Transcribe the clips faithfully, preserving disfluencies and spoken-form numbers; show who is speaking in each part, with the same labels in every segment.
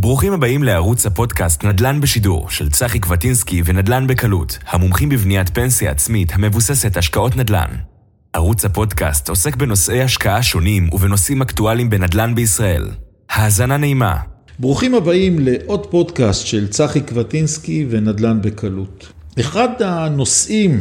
Speaker 1: ברוכים הבאים לערוץ הפודקאסט נדל"ן בשידור של צחי קווטינסקי ונדל"ן בקלות, המומחים בבניית פנסיה עצמית המבוססת השקעות נדל"ן. ערוץ הפודקאסט עוסק בנושאי השקעה שונים ובנושאים אקטואליים בנדל"ן בישראל. האזנה נעימה.
Speaker 2: ברוכים הבאים לעוד פודקאסט של צחי קווטינסקי ונדל"ן בקלות. אחד הנושאים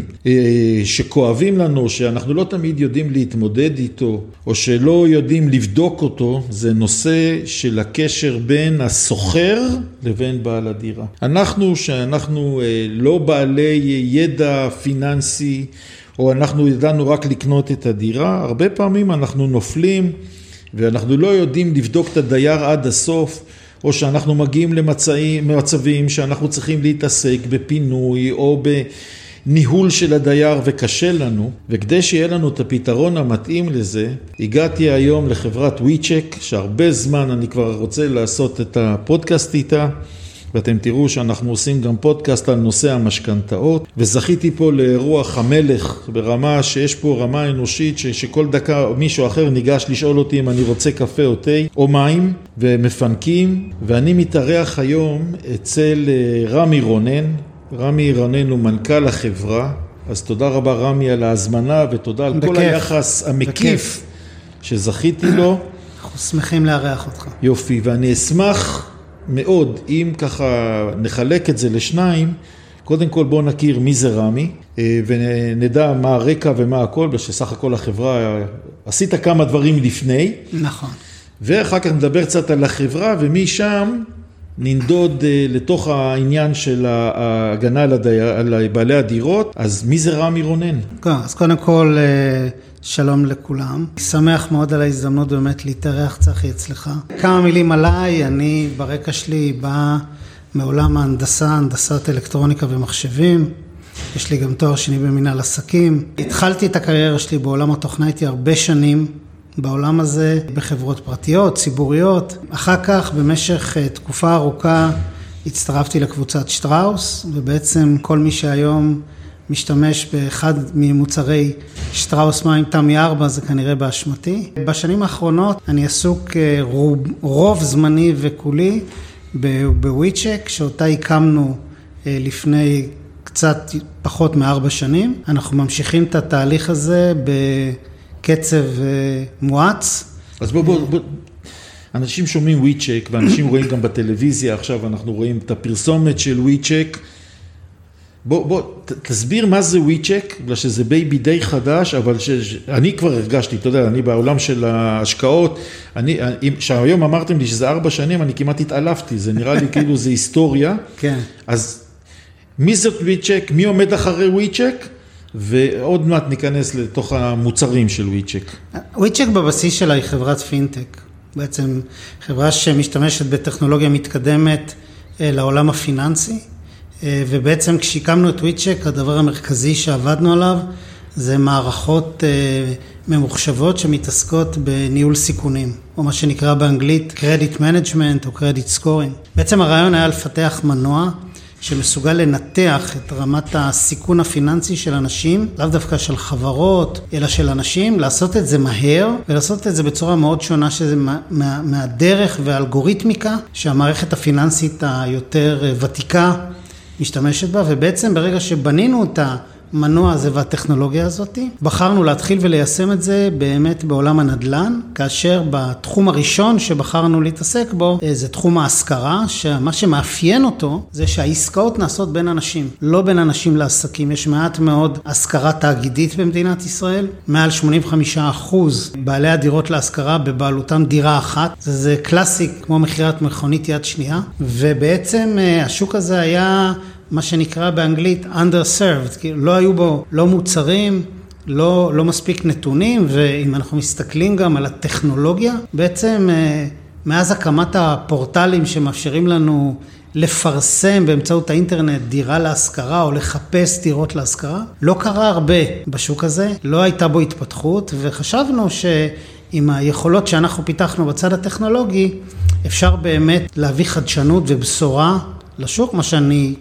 Speaker 2: שכואבים לנו, שאנחנו לא תמיד יודעים להתמודד איתו, או שלא יודעים לבדוק אותו, זה נושא של הקשר בין הסוחר לבין בעל הדירה. אנחנו, שאנחנו לא בעלי ידע פיננסי, או אנחנו ידענו רק לקנות את הדירה, הרבה פעמים אנחנו נופלים, ואנחנו לא יודעים לבדוק את הדייר עד הסוף, או שאנחנו מגיעים למצבים שאנחנו צריכים להתעסק בפינוי או בניהול של הדייר וקשה לנו, וכדי שיהיה לנו את הפתרון המתאים לזה, הגעתי היום לחברת וויצ'ק, שהרבה זמן אני כבר רוצה לעשות את הפודקאסט איתה, ואתם תראו שאנחנו עושים גם פודקאסט על נושא המשכנתאות, וזכיתי פה לאירוח המלך ברמה שיש פה רמה אנושית, ש- שכל דקה מישהו אחר ניגש לשאול אותי אם אני רוצה קפה או תה או מים, ומפנקים, ואני מתארח היום אצל רמי רונן. רמי רונן הוא מנכ"ל החברה, אז תודה רבה רמי על ההזמנה, ותודה על בכיף. כל היחס המקיף בכיף. שזכיתי לו.
Speaker 3: אנחנו שמחים לארח אותך.
Speaker 2: יופי, ואני אשמח מאוד, אם ככה נחלק את זה לשניים, קודם כל בואו נכיר מי זה רמי, ונדע מה הרקע ומה הכל, שסך הכל החברה, עשית כמה דברים לפני.
Speaker 3: נכון.
Speaker 2: ואחר כך נדבר קצת על החברה, ומשם ננדוד לתוך העניין של ההגנה על, הדי... על בעלי הדירות. אז מי זה רמי רונן?
Speaker 3: אז קודם כל, שלום לכולם. שמח מאוד על ההזדמנות באמת להתארח צחי אצלך. כמה מילים עליי, אני ברקע שלי בא מעולם ההנדסה, הנדסת אלקטרוניקה ומחשבים. יש לי גם תואר שני במנהל עסקים. התחלתי את הקריירה שלי בעולם התוכנה, הייתי הרבה שנים בעולם הזה, בחברות פרטיות, ציבוריות. אחר כך, במשך תקופה ארוכה, הצטרפתי לקבוצת שטראוס, ובעצם כל מי שהיום משתמש באחד ממוצרי שטראוס מים תמי ארבע, זה כנראה באשמתי. בשנים האחרונות אני עסוק רוב, רוב זמני וכולי בוויצ'ק, שאותה הקמנו לפני קצת פחות מארבע שנים. אנחנו ממשיכים את התהליך הזה בקצב מואץ.
Speaker 2: אז בוא, בוא, בוא. אנשים שומעים וויצ'ק, ואנשים רואים גם בטלוויזיה, עכשיו אנחנו רואים את הפרסומת של וויצ'ק. בוא, בוא, תסביר מה זה וויצ'ק, בגלל שזה בייבי די חדש, אבל ש... אני כבר הרגשתי, אתה יודע, אני בעולם של ההשקעות, אני, שהיום אמרתם לי שזה ארבע שנים, אני כמעט התעלפתי, זה נראה לי כאילו זה היסטוריה.
Speaker 3: כן.
Speaker 2: אז מי זאת וויצ'ק, מי עומד אחרי וויצ'ק, ועוד מעט ניכנס לתוך המוצרים של וויצ'ק.
Speaker 3: וויצ'ק בבסיס שלה היא חברת פינטק, בעצם חברה שמשתמשת בטכנולוגיה מתקדמת לעולם הפיננסי, ובעצם כשהקמנו את וויצ'ק, הדבר המרכזי שעבדנו עליו, זה מערכות ממוחשבות שמתעסקות בניהול סיכונים, או מה שנקרא באנגלית Credit Management או Credit Scoring. בעצם הרעיון היה לפתח מנוע שמסוגל לנתח את רמת הסיכון הפיננסי של אנשים, לאו דווקא של חברות, אלא של אנשים, לעשות את זה מהר, ולעשות את זה בצורה מאוד שונה, שזה מה, מה, מהדרך והאלגוריתמיקה, שהמערכת הפיננסית היותר ותיקה משתמשת בה, ובעצם ברגע שבנינו את המנוע הזה והטכנולוגיה הזאת, בחרנו להתחיל וליישם את זה באמת בעולם הנדל"ן, כאשר בתחום הראשון שבחרנו להתעסק בו, זה תחום ההשכרה, שמה שמאפיין אותו זה שהעסקאות נעשות בין אנשים, לא בין אנשים לעסקים. יש מעט מאוד השכרה תאגידית במדינת ישראל, מעל שמונים וחמישה אחוז בעלי הדירות להשכרה בבעלותם דירה אחת, זה, זה קלאסיק כמו מחירת מכונית יד שנייה, ובעצם השוק הזה היה מה שנקרא באנגלית underserved, כי לא היו בו לא מוצרים, לא, לא מספיק נתונים, ואם אנחנו מסתכלים גם על הטכנולוגיה, בעצם מאז הקמת הפורטלים שמאפשרים לנו לפרסם באמצעות האינטרנט דירה להשכרה או לחפש דירות להשכרה, לא קרה הרבה בשוק הזה, לא הייתה בו התפתחות, וחשבנו שעם היכולות שאנחנו פיתחנו בצד הטכנולוגי, אפשר באמת להביא חדשנות ובשורה לשוק, מה שאני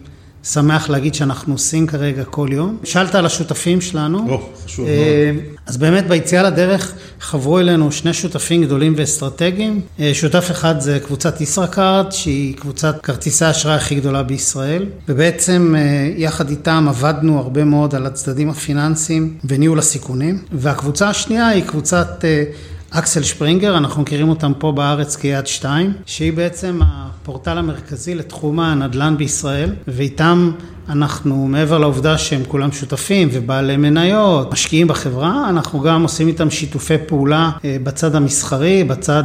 Speaker 3: שמח להגיד שאנחנו עושים כרגע כל יום. שאלת על השותפים שלנו.
Speaker 2: או, חשוב מאוד.
Speaker 3: אז באמת ביציאה לדרך חברו אלינו שני שותפים גדולים ואסטרטגיים. שותף אחד זה קבוצת ישראכרט, שהיא קבוצת כרטיסי האשראי הכי גדולה בישראל. ובעצם יחד איתם עבדנו הרבה מאוד על הצדדים הפיננסיים וניהול הסיכונים. והקבוצה השנייה היא קבוצת אקסל שפרינגר, אנחנו מכירים אותם פה בארץ כיד שתיים, שהיא בעצם הפורטל המרכזי לתחום הנדל"ן בישראל, ואיתם אנחנו, מעבר לעובדה שהם כולם שותפים ובעלי מניות, משקיעים בחברה, אנחנו גם עושים איתם שיתופי פעולה בצד המסחרי, בצד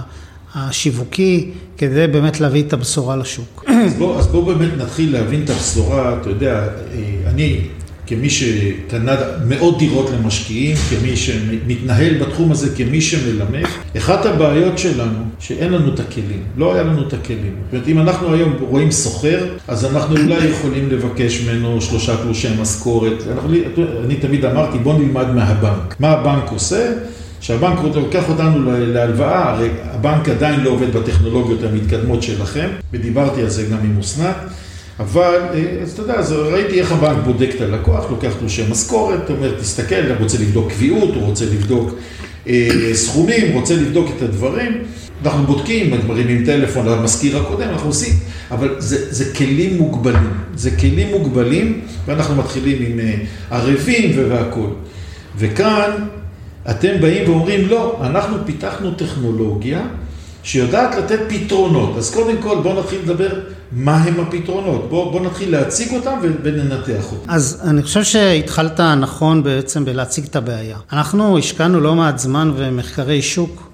Speaker 3: השיווקי, כדי באמת להביא את הבשורה לשוק.
Speaker 2: אז בוא, אז בוא באמת נתחיל להבין את הבשורה, אתה יודע, אני... כמי שקנה מאות דירות למשקיעים, כמי שמתנהל בתחום הזה, כמי שמלמד, אחת הבעיות שלנו, שאין לנו את הכלים, לא היה לנו את הכלים. זאת אומרת, אם אנחנו היום רואים סוחר, אז אנחנו אולי יכולים לבקש ממנו שלושה תלושי משכורת. אנחנו, אני תמיד אמרתי, בוא נלמד מהבנק. מה הבנק עושה? שהבנק לוקח אותנו להלוואה, הרי הבנק עדיין לא עובד בטכנולוגיות המתקדמות שלכם, ודיברתי על זה גם עם אסנת, אבל, אז אתה יודע, אז ראיתי איך הבנק בודק את הלקוח, לוקח תלושי משכורת, אומר, תסתכל, הוא רוצה לבדוק קביעות, הוא רוצה לבדוק אה, סכומים, רוצה לבדוק את הדברים. אנחנו בודקים, מדברים עם טלפון על המזכיר הקודם, אנחנו עושים, אבל זה, זה כלים מוגבלים. זה כלים מוגבלים, ואנחנו מתחילים עם אה, ערבים והכל. וכאן אתם באים ואומרים, לא, אנחנו פיתחנו טכנולוגיה, שיודעת לתת פתרונות. אז קודם כל בוא נתחיל לדבר מה הם הפתרונות. בוא, בוא נתחיל להציג אותם וננתח אותם.
Speaker 3: אז אני חושב שהתחלת נכון בעצם בלהציג את הבעיה. אנחנו השקענו לא מעט זמן ומחקרי שוק,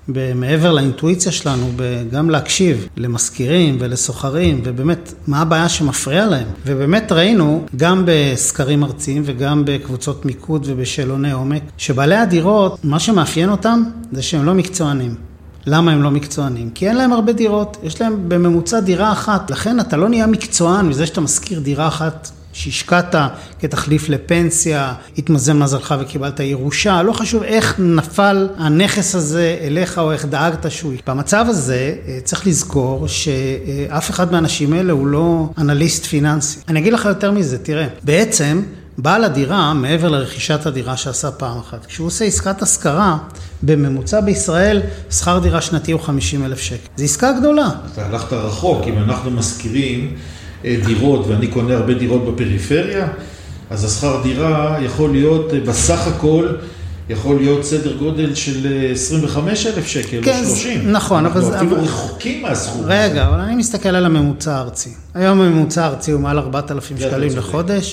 Speaker 3: מעבר לאינטואיציה שלנו, גם להקשיב למזכירים ולסוחרים, ובאמת מה הבעיה שמפריע להם. ובאמת ראינו גם בסקרים ארציים וגם בקבוצות מיקוד ובשאלוני עומק, שבעלי הדירות, מה שמאפיין אותם זה שהם לא מקצוענים. למה הם לא מקצוענים? כי אין להם הרבה דירות, יש להם בממוצע דירה אחת, לכן אתה לא נהיה מקצוען מזה שאתה מזכיר דירה אחת שהשקעת כתחליף לפנסיה, התמזל מזלך וקיבלת ירושה, לא חשוב איך נפל הנכס הזה אליך או איך דאגת שהוא. במצב הזה צריך לזכור שאף אחד מהאנשים האלה הוא לא אנליסט פיננסי. אני אגיד לך יותר מזה, תראה, בעצם בעל הדירה, מעבר לרכישת הדירה שעשה פעם אחת, כשהוא עושה עסקת השכרה, בממוצע בישראל, שכר דירה שנתי הוא חמישים אלף שקל. זו עסקה גדולה.
Speaker 2: אתה הלכת רחוק, אם אנחנו מזכירים דירות, ואני קונה הרבה דירות בפריפריה, אז השכר דירה יכול להיות, בסך הכל, יכול להיות סדר גודל של עשרים וחמישה אלף שקל, כן, או שלושים.
Speaker 3: נכון.
Speaker 2: אנחנו
Speaker 3: אבל
Speaker 2: אפילו
Speaker 3: אבל...
Speaker 2: רחוקים מהסכום.
Speaker 3: רגע, אבל אני מסתכל על הממוצע הארצי. היום הממוצע הארצי הוא מעל ארבעת אלפים שקלים לחודש,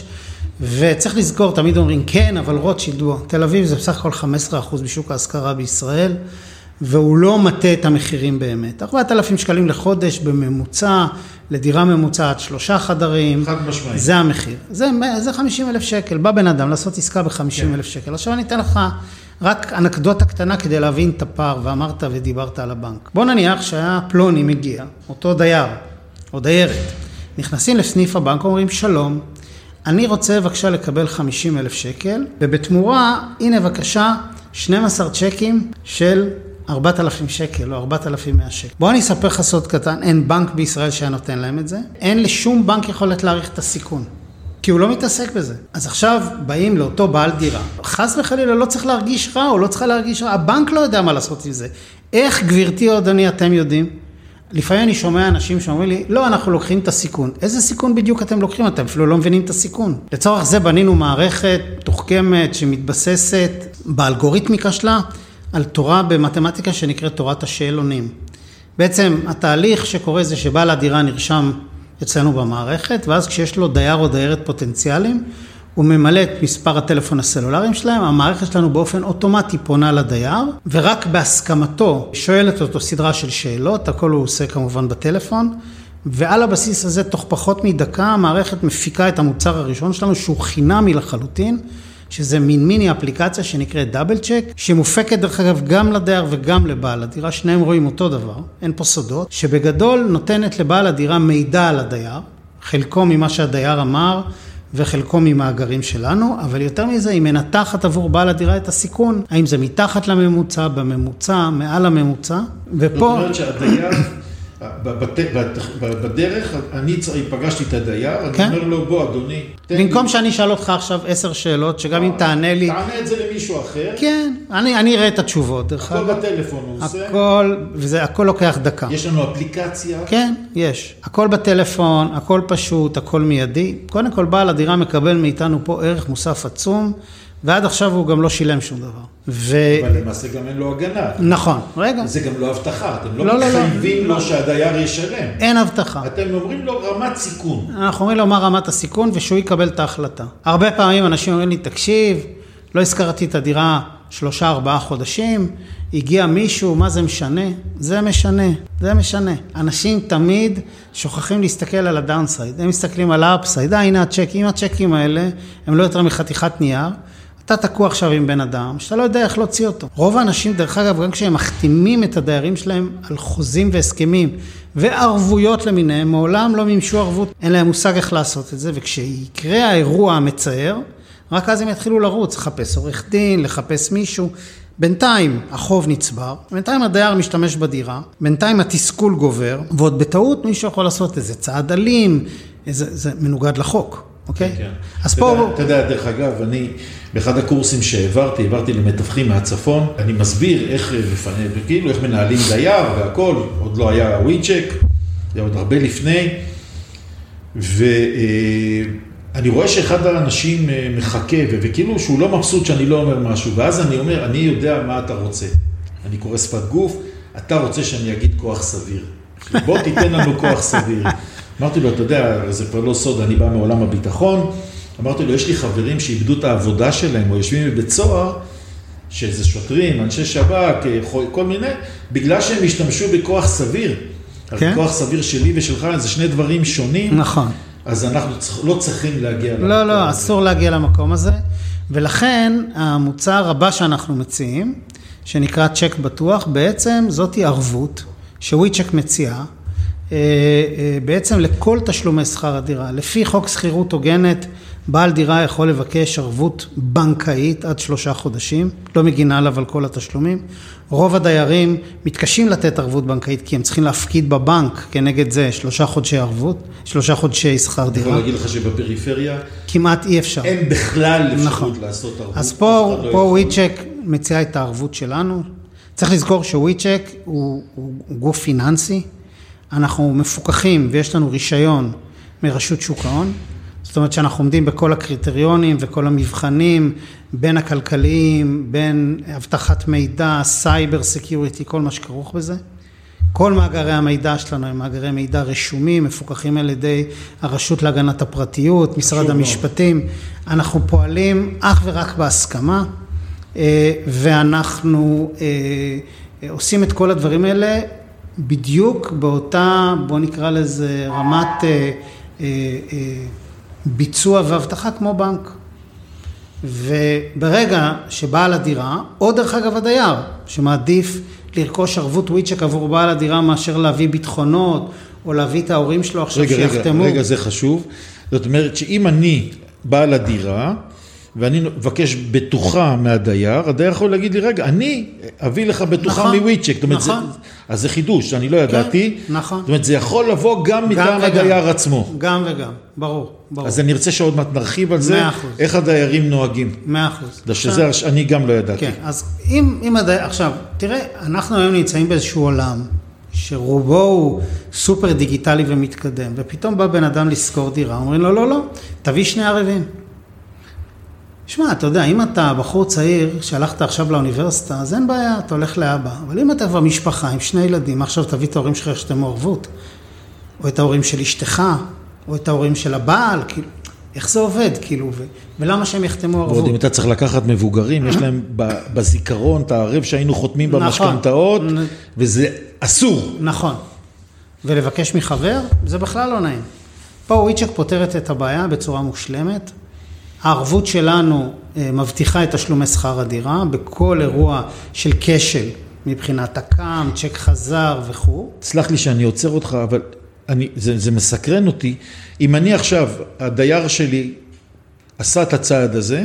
Speaker 3: וצריך לזכור, תמיד אומרים, כן, אבל רוטשילד, תל אביב זה בסך הכל חמישה עשר אחוז בשוק ההשכרה בישראל, והוא לא מטה את המחירים באמת. ארבעת אלפים שקלים לחודש בממוצע, לדירה ממוצעת שלושה חדרים.
Speaker 2: חד משמעית.
Speaker 3: זה המחיר. זה, זה חמישים אלף שקל. בא בן אדם לעשות עסקה ב-חמישים אלף שקל. עכשיו אני אתן לך רק אנקדוטה קטנה כדי להבין את הפער, ואמרת ודיברת על הבנק. בוא נניח שהיה פלוני מגיע, אותו דייר, או דיירת. נכנסים לסניף הבנק, אומרים שלום, אני רוצה בבקשה לקבל חמישים אלף שקל, ובתמורה, הנה בבקשה, שנים עשר צ'קים של ארבעת אלפים שקל או ארבעת אלפים ומאה שקל. בוא אני אספר לך סוד קטן, אין בנק בישראל שהיה נותן להם את זה, אין לשום בנק יכולת להעריך את הסיכון, כי הוא לא מתעסק בזה. אז עכשיו באים לאותו בעל דירה, חס וחלילה לא צריך להרגיש רע או לא צריך להרגיש רע, הבנק לא יודע מה לעשות עם זה. איך גברתי או אדוני אתם יודעים? לפעמים אני שומע אנשים שאומרים לי, לא, אנחנו לוקחים את הסיכון. איזה סיכון בדיוק אתם לוקחים? אתם אפילו לא מבינים את הסיכון. לצורך זה בנינו מערכת תוחכמת שמתבססת באלגוריתמיקה שלה, על תורה במתמטיקה שנקראת תורת השאלונים. בעצם התהליך שקורה זה שבעל הדירה נרשם אצלנו במערכת, ואז כשיש לו דייר או דיירת פוטנציאליים, הוא ממלא את מספר הטלפון הסלולריים שלהם, המערכת שלנו באופן אוטומטי פונה לדייר, ורק בהסכמתו שואלת אותו סדרה של שאלות, הכל הוא עושה כמובן בטלפון, ועל הבסיס הזה תוך פחות מדקה המערכת מפיקה את המוצר הראשון שלנו, שהוא חינמי לחלוטין, שזה מין מיני אפליקציה שנקראת דאבל צ'ק, שמופקת דרך אגב גם לדייר וגם לבעל הדירה, שניהם רואים אותו דבר, אין פה סודות, שבגדול נותנת לבעל הדירה מידע על הדייר, חלקו ממה שהדייר אמר, וחלקו ממאגרים שלנו, אבל יותר מזה היא מנתחת עבור בעל הדירה את הסיכון, האם זה מתחת לממוצע, בממוצע, מעל הממוצע, ופה...
Speaker 2: זאת אומרת שהדייר, בדרך, אני פגשתי את הדייר, אני אומר לו, בוא אדוני.
Speaker 3: במקום שאני אשאל אותך עכשיו עשר שאלות, שגם אם תענה לי...
Speaker 2: תענה את זה למישהו אחר.
Speaker 3: כן, אני אראה את התשובות.
Speaker 2: הכל בטלפון הוא עושה.
Speaker 3: הכל, וזה הכל לוקח דקה.
Speaker 2: יש לנו אפליקציה.
Speaker 3: כן, יש. הכל בטלפון, הכל פשוט, הכל מיידי. קודם כל, בעל הדירה מקבל מאיתנו פה ערך מוסף עצום, ועד עכשיו הוא גם לא שילם שום דבר. ו...
Speaker 2: אבל למעשה גם אין לו הגנה.
Speaker 3: נכון, רגע.
Speaker 2: זה גם לא הבטחה, אתם לא, לא מתחייבים לא, לו לא. שהדייר ישלם.
Speaker 3: אין הבטחה.
Speaker 2: אתם אומרים לו רמת סיכון.
Speaker 3: אנחנו אומרים לו מה רמת הסיכון, ושהוא יקבל את ההחלטה. הרבה פעמים אנשים אומרים לי, תקשיב, לא הזכרתי את הדירה שלושה, ארבעה חודשים, הגיע מישהו, מה זה משנה? זה משנה, זה משנה. אנשים תמיד שוכחים להסתכל על הדאונסייד, הם מסתכלים על האפסייד, הנה הצ'קים, הצ'קים האלה, הם לא יותר מחתיכת נייר, אתה תקוע עכשיו עם בן אדם, שאתה לא יודע איך להוציא אותו. רוב האנשים, דרך אגב, גם כשהם מחתימים את הדיירים שלהם על חוזים והסכמים, וערבויות למיניהם, מעולם לא מימשו ערבות, אין להם מושג איך לעשות את זה, וכשיקרה האירוע המצער, רק אז הם יתחילו לרוץ, לחפש עורך דין, לחפש מישהו. בינתיים החוב נצבר, בינתיים הדייר משתמש בדירה, בינתיים התסכול גובר, ועוד בטעות מישהו יכול לעשות איזה צעד אלים, איזה, זה מנוגד לחוק. אוקיי?
Speaker 2: כן. אז פה... אתה יודע, דרך אגב, אני, באחד הקורסים שהעברתי, העברתי למתווכים מהצפון, אני מסביר איך לפני, כאילו, איך מנהלים דייר והכל, עוד לא היה וויצ'ק, זה עוד הרבה לפני, ואני רואה שאחד האנשים מחכה, וכאילו שהוא לא מבסוט שאני לא אומר משהו, ואז אני אומר, אני יודע מה אתה רוצה. אני קורא שפת גוף, אתה רוצה שאני אגיד כוח סביר. בוא תיתן לנו כוח סביר. אמרתי לו, אתה יודע, זה כבר לא סוד, אני בא מעולם הביטחון, אמרתי לו, יש לי חברים שאיבדו את העבודה שלהם, או יושבים בבית סוהר, שזה שוטרים, אנשי שב"כ, כל מיני, בגלל שהם השתמשו בכוח סביר. כן? כוח סביר שלי ושלך, זה שני דברים שונים.
Speaker 3: נכון.
Speaker 2: אז אנחנו לא צריכים להגיע למקום
Speaker 3: לא, לא, אסור להגיע למקום הזה, ולכן המוצר הבא שאנחנו מציעים, שנקרא צ'ק בטוח, בעצם זאת היא ערבות, שוויצ'ק מציעה, בעצם לכל תשלומי שכר הדירה. לפי חוק שכירות הוגנת, בעל דירה יכול לבקש ערבות בנקאית עד שלושה חודשים, לא מגינה עליו על כל התשלומים. רוב הדיירים מתקשים לתת ערבות בנקאית, כי הם צריכים להפקיד בבנק כנגד זה שלושה חודשי ערבות, שלושה חודשי שכר דירה.
Speaker 2: אני יכול להגיד לך שבפריפריה
Speaker 3: כמעט אי אפשר.
Speaker 2: אין בכלל אפשרות לעשות ערבות.
Speaker 3: אז פה, פה וויצ'ק מציע את הערבות שלנו. צריך לזכור שוויצ'ק הוא, הוא גוף פיננסי, אנחנו מפוקחים ויש לנו רישיון מרשות שוק ההון, זאת אומרת שאנחנו עומדים בכל הקריטריונים וכל המבחנים, בין הכלכליים, בין הבטחת מידע, סייבר סקיוריטי, כל מה שכרוך בזה. כל מאגרי המידע שלנו הם מאגרי מידע רשומים, מפוקחים על ידי הרשות להגנת הפרטיות, משרד המשפטים. אנחנו פועלים אך ורק בהסכמה, ואנחנו עושים את כל הדברים האלה, בדיוק באותה, בוא נקרא לזה רמת אה, אה, אה, ביצוע והבטחה כמו בנק. וברגע שבעל הדירה, או דרך אגב הדייר, שמעדיף לרכוש ערבות וויצ'ק עבור בעל הדירה מאשר להביא ביטחונות, או להביא את ההורים שלו עכשיו
Speaker 2: רגע,
Speaker 3: שיחתמו.
Speaker 2: רגע, רגע, זה חשוב. זאת אומרת שאם אני בעל הדירה, ואני מבקש בטוחה מהדייר, הדייר יכול להגיד לי, רגע, אני אביא לך בטוחה נכון, מוויצ'ק. זאת אומרת, נכון. זה, אז זה חידוש, אני לא ידעתי.
Speaker 3: כן, נכון.
Speaker 2: זאת אומרת, זה יכול לבוא גם מטעם הדייר עצמו.
Speaker 3: גם וגם, ברור, ברור.
Speaker 2: אז אני רוצה שעוד מעט נרחיב על זה, איך הדיירים נוהגים.
Speaker 3: מאה אחוז.
Speaker 2: שזה עכשיו, אני גם לא ידעתי.
Speaker 3: כן, אז אם, אם הדייר, עכשיו, תראה, אנחנו היום נמצאים באיזשהו עולם, שרובו הוא סופר דיגיטלי ומתקדם, ופתאום בא בן אדם לזכור דירה, אומרים לו, לא, לא, תביא שני ערבים. שמע, אתה יודע, אם אתה בחור צעיר שהלכת עכשיו לאוניברסיטה, אז אין בעיה, אתה הולך לאבא. אבל אם אתה כבר משפחה עם שני ילדים, עכשיו תביא את ההורים שלך שאתם מעורבות, או את ההורים של אשתך, או את ההורים של הבעל, כאילו, איך זה עובד, כאילו, ו... ולמה שהם יחתמו ערבות?
Speaker 2: ועוד אם אתה צריך לקחת מבוגרים, יש להם בזיכרון את הערב שהיינו חותמים במשכנתאות, וזה אסור.
Speaker 3: נכון. ולבקש מחבר, זה בכלל לא נעים. פה וויצ'ק פותרת את הבעיה בצורה מושלמת, הערבות שלנו מבטיחה את תשלומי שכר הדירה בכל אירוע של כשל מבחינת הקם, צ'ק חזר וכו'.
Speaker 2: סלח לי שאני עוצר אותך, אבל אני, זה, זה מסקרן אותי. אם אני עכשיו, הדייר שלי עשה את הצעד הזה,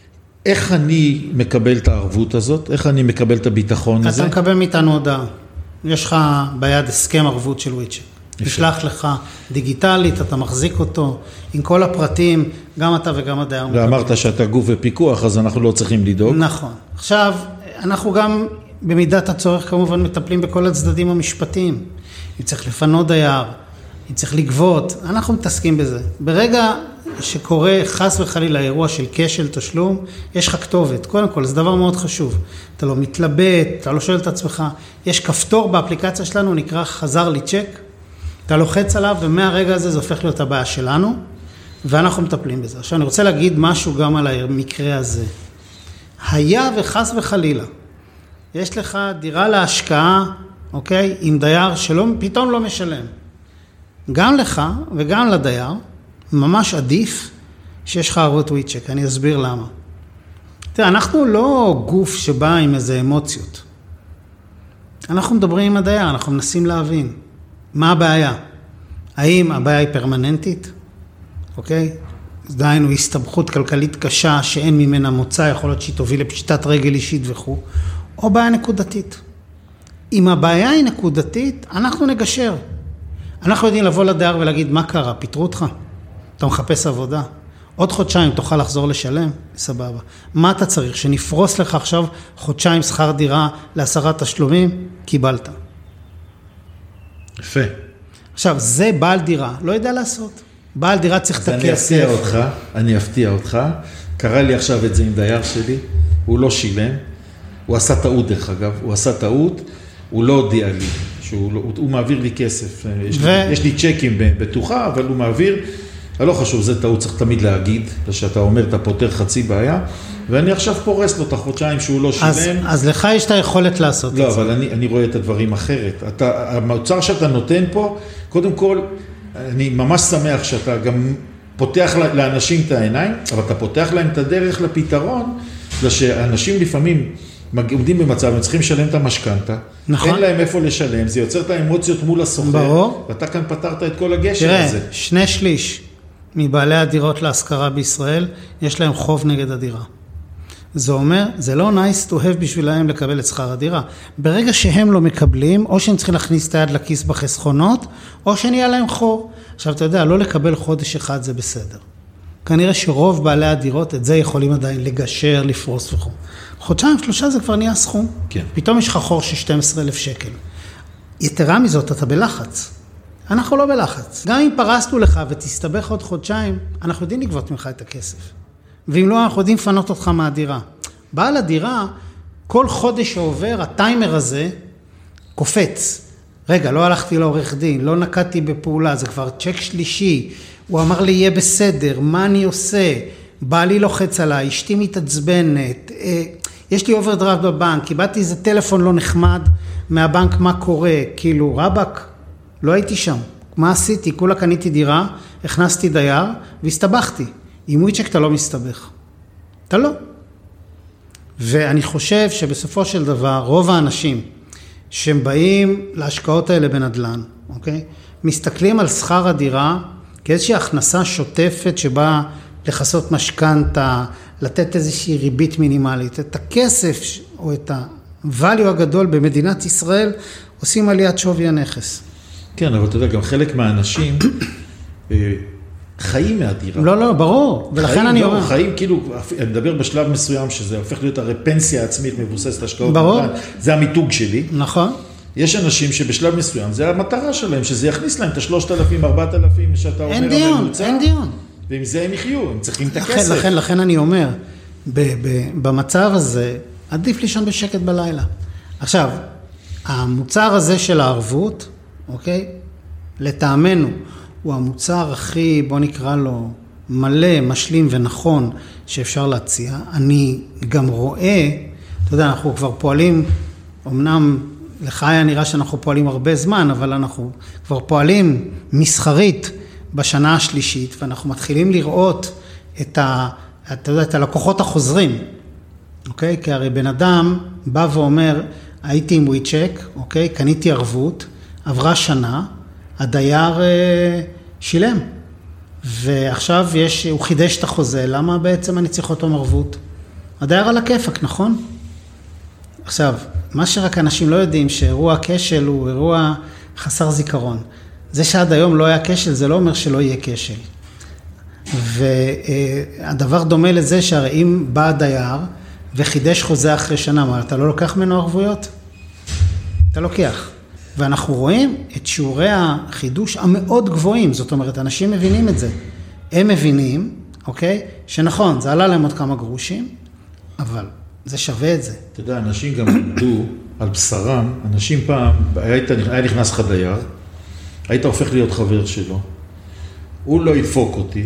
Speaker 2: איך אני מקבל את הערבות הזאת? איך אני מקבל את הביטחון הזה?
Speaker 3: אתה מקבל מאיתנו הודעה. יש לך ביד הסכם ערבות של וויצ'ק. נשלח לך דיגיטלית, אתה מחזיק אותו, עם כל הפרטים, גם אתה וגם הדייר.
Speaker 2: ואמרת שאתה גוף ופיקוח, אז אנחנו לא צריכים לדאוג.
Speaker 3: נכון. עכשיו, אנחנו גם במידת הצורך כמובן מטפלים בכל הצדדים המשפטיים. אם צריך לפנות דייר, אם צריך לגבות, אנחנו מתעסקים בזה. ברגע שקורה חס וחלילה אירוע של כשל תשלום, יש לך כתובת. קודם כל, זה דבר מאוד חשוב. אתה לא מתלבט, אתה לא שואל את עצמך. יש כפתור באפליקציה שלנו, נקרא חזר לי צ'ק. אתה לוחץ עליו, ומהרגע הזה זה הופך להיות הבעיה שלנו, ואנחנו מטפלים בזה. עכשיו, אני רוצה להגיד משהו גם על המקרה הזה. היה וחס וחלילה, יש לך דירה להשקעה, אוקיי, עם דייר שלא, פתאום לא משלם. גם לך וגם לדייר, ממש עדיף שיש לך ערבות וויצ'ק. אני אסביר למה. תראה, אנחנו לא גוף שבא עם איזה אמוציות. אנחנו מדברים עם הדייר, אנחנו מנסים להבין. מה הבעיה? האם הבעיה היא פרמננטית? אוקיי? דהיינו, הסתבכות כלכלית קשה שאין ממנה מוצא, יכול להיות שהיא תוביל לפשיטת רגל אישית וכו', או בעיה נקודתית. אם הבעיה היא נקודתית, אנחנו נגשר. אנחנו יודעים לבוא לדייר ולהגיד, מה קרה? פיטרו אותך? אתה מחפש עבודה? עוד חודשיים תוכל לחזור לשלם? סבבה. מה אתה צריך? שנפרוס לך עכשיו חודשיים שכר דירה לעשרת תשלומים? קיבלת.
Speaker 2: יפה.
Speaker 3: עכשיו, זה בעל דירה, לא יודע לעשות. בעל דירה צריך את הכסף.
Speaker 2: אני אפתיע אותך, אני אפתיע אותך. קרא לי עכשיו את זה עם דייר שלי, הוא לא שילם, הוא עשה טעות דרך אגב, הוא עשה טעות, הוא לא הודיע לי, שהוא לא, הוא מעביר לי כסף. יש, ו... לי, יש לי צ'קים בטוחה, אבל הוא מעביר, לא חשוב, זה טעות, צריך תמיד להגיד, שאתה אומר, אתה פותר חצי בעיה, ואני עכשיו פורס לו את החודשיים שהוא לא שילם.
Speaker 3: אז, אז לך יש את היכולת לעשות
Speaker 2: לא,
Speaker 3: את זה.
Speaker 2: אבל אני, אני רואה את הדברים אחרת. אתה, המוצר שאתה נותן פה, קודם כל, אני ממש שמח שאתה גם פותח לאנשים את העיניים, אבל אתה פותח להם את הדרך לפתרון, זה שאנשים לפעמים עומדים במצב, הם צריכים לשלם את המשכנתה, נכון. אין להם איפה לשלם, זה יוצר את האמוציות מול הסוחר, ברור. ואתה כאן פתרת את כל הגשר
Speaker 3: תראה,
Speaker 2: הזה.
Speaker 3: תראה, שני שליש מבעלי הדירות להשכרה בישראל, יש להם חוב נגד הדירה. זה אומר, זה לא nice to have בשבילהם לקבל את שכר הדירה. ברגע שהם לא מקבלים, או שהם צריכים להכניס את היד לכיס בחסכונות, או שנהיה להם חור. עכשיו, אתה יודע, לא לקבל חודש אחד זה בסדר. כנראה שרוב בעלי הדירות את זה יכולים עדיין לגשר, לפרוס וכו'. חודשיים, שלושה זה כבר נהיה סכום.
Speaker 2: כן.
Speaker 3: פתאום יש לך חור של שנים עשר אלף שקל. יתרה מזאת, אתה בלחץ. אנחנו לא בלחץ. גם אם פרסנו לך ותסתבך עוד חודשיים, אנחנו יודעים לגבות ממך את הכסף. ואם לא, אנחנו יודעים לפנות אותך מהדירה. בעל הדירה, כל חודש שעובר, הטיימר הזה קופץ. רגע, לא הלכתי לעורך דין, לא נקטתי בפעולה, זה כבר צ'ק שלישי. הוא אמר לי, יהיה בסדר, מה אני עושה? בעלי לוחץ עליי, אשתי מתעצבנת, יש לי אוברדרפט בבנק, קיבלתי איזה טלפון לא נחמד מהבנק, מה קורה? כאילו, רבק, לא הייתי שם. מה עשיתי? כולה קניתי דירה, הכנסתי דייר והסתבכתי. עם וויצ'ק אתה לא מסתבך. אתה לא. ואני חושב שבסופו של דבר, רוב האנשים שהם באים להשקעות האלה בנדל"ן, אוקיי? מסתכלים על שכר הדירה כאיזושהי הכנסה שוטפת שבאה לחסות משכנתה, לתת איזושהי ריבית מינימלית. את הכסף או את ה-value הגדול במדינת ישראל עושים עליית שווי הנכס.
Speaker 2: כן, אבל אתה יודע, גם חלק מהאנשים חיים מהדירה.
Speaker 3: לא, לא, ברור. ולכן אני אומר.
Speaker 2: חיים, כאילו, אני מדבר בשלב מסוים שזה הופך להיות הרי פנסיה עצמית מבוססת השקעות.
Speaker 3: ברור.
Speaker 2: זה המיתוג שלי.
Speaker 3: נכון.
Speaker 2: יש אנשים שבשלב מסוים, זה המטרה שלהם, שזה יכניס להם את ה-שלושת אלפים, ארבעת אלפים, שאתה אומר הממוצע.
Speaker 3: אין דיון.
Speaker 2: ועם זה הם יחיו, הם צריכים את
Speaker 3: לכן,
Speaker 2: הכסף.
Speaker 3: לכן, לכן אני אומר, ב- ב- במצב הזה, עדיף לישון בשקט בלילה. עכשיו, המוצר הזה של הערבות, אוקיי? לטעמנו, הוא המוצר הכי, בוא נקרא לו, מלא, משלים ונכון שאפשר להציע. אני גם רואה, אתה יודע, אנחנו כבר פועלים, אמנם לך היה נראה שאנחנו פועלים הרבה זמן, אבל אנחנו כבר פועלים מסחרית בשנה השלישית, ואנחנו מתחילים לראות את, ה, אתה יודע, את הלקוחות החוזרים, אוקיי? כי הרי בן אדם בא ואומר, הייתי עם וויצ'ק, אוקיי? קניתי ערבות, עברה שנה, הדייר אה, שילם, ועכשיו יש, הוא חידש את החוזה, למה בעצם אני צריך אותו ערבות? הדייר על הכיפק, נכון? עכשיו, מה שרק אנשים לא יודעים, שאירוע כשל הוא אירוע חסר זיכרון. זה שעד היום לא היה כשל, זה לא אומר שלא יהיה כשל. והדבר דומה לזה שהרי אם בא הדייר וחידש חוזה אחרי שנה, מה, אתה לא לוקח ממנו ערבויות? אתה לוקח. ואנחנו רואים את שיעורי החידוש המאוד גבוהים, זאת אומרת, אנשים מבינים את זה. הם מבינים, אוקיי, שנכון, זה עלה להם עוד כמה גרושים, אבל זה שווה את זה.
Speaker 2: אתה יודע, אנשים גם עמדו על בשרם, אנשים פעם, היית, היה נכנס לך דייר, היית הופך להיות חבר שלו, הוא לא ידפוק אותי,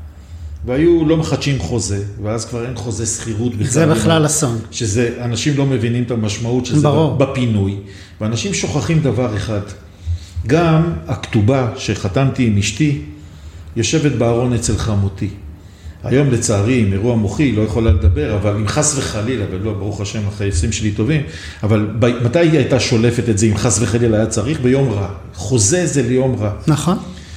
Speaker 2: והיו לא מחדשים חוזה, ואז כבר אין חוזה שכירות בכלל.
Speaker 3: זה בכלל אסון.
Speaker 2: שזה, אנשים לא מבינים את המשמעות של זה בפינוי, ואנשים שוכחים דבר אחד. גם הכתובה שחתמתי עם אשתי, יושבת בארון אצל חמותי. היום לצערי, עם אירוע מוחי, לא יכולה לדבר, אבל אם חס וחלילה, ולא, ברוך השם, החייסים שלי טובים, אבל מתי היא הייתה שולפת את זה, אם חס וחלילה היה צריך? ביום רע. חוזה זה ליום רע.
Speaker 3: נכון.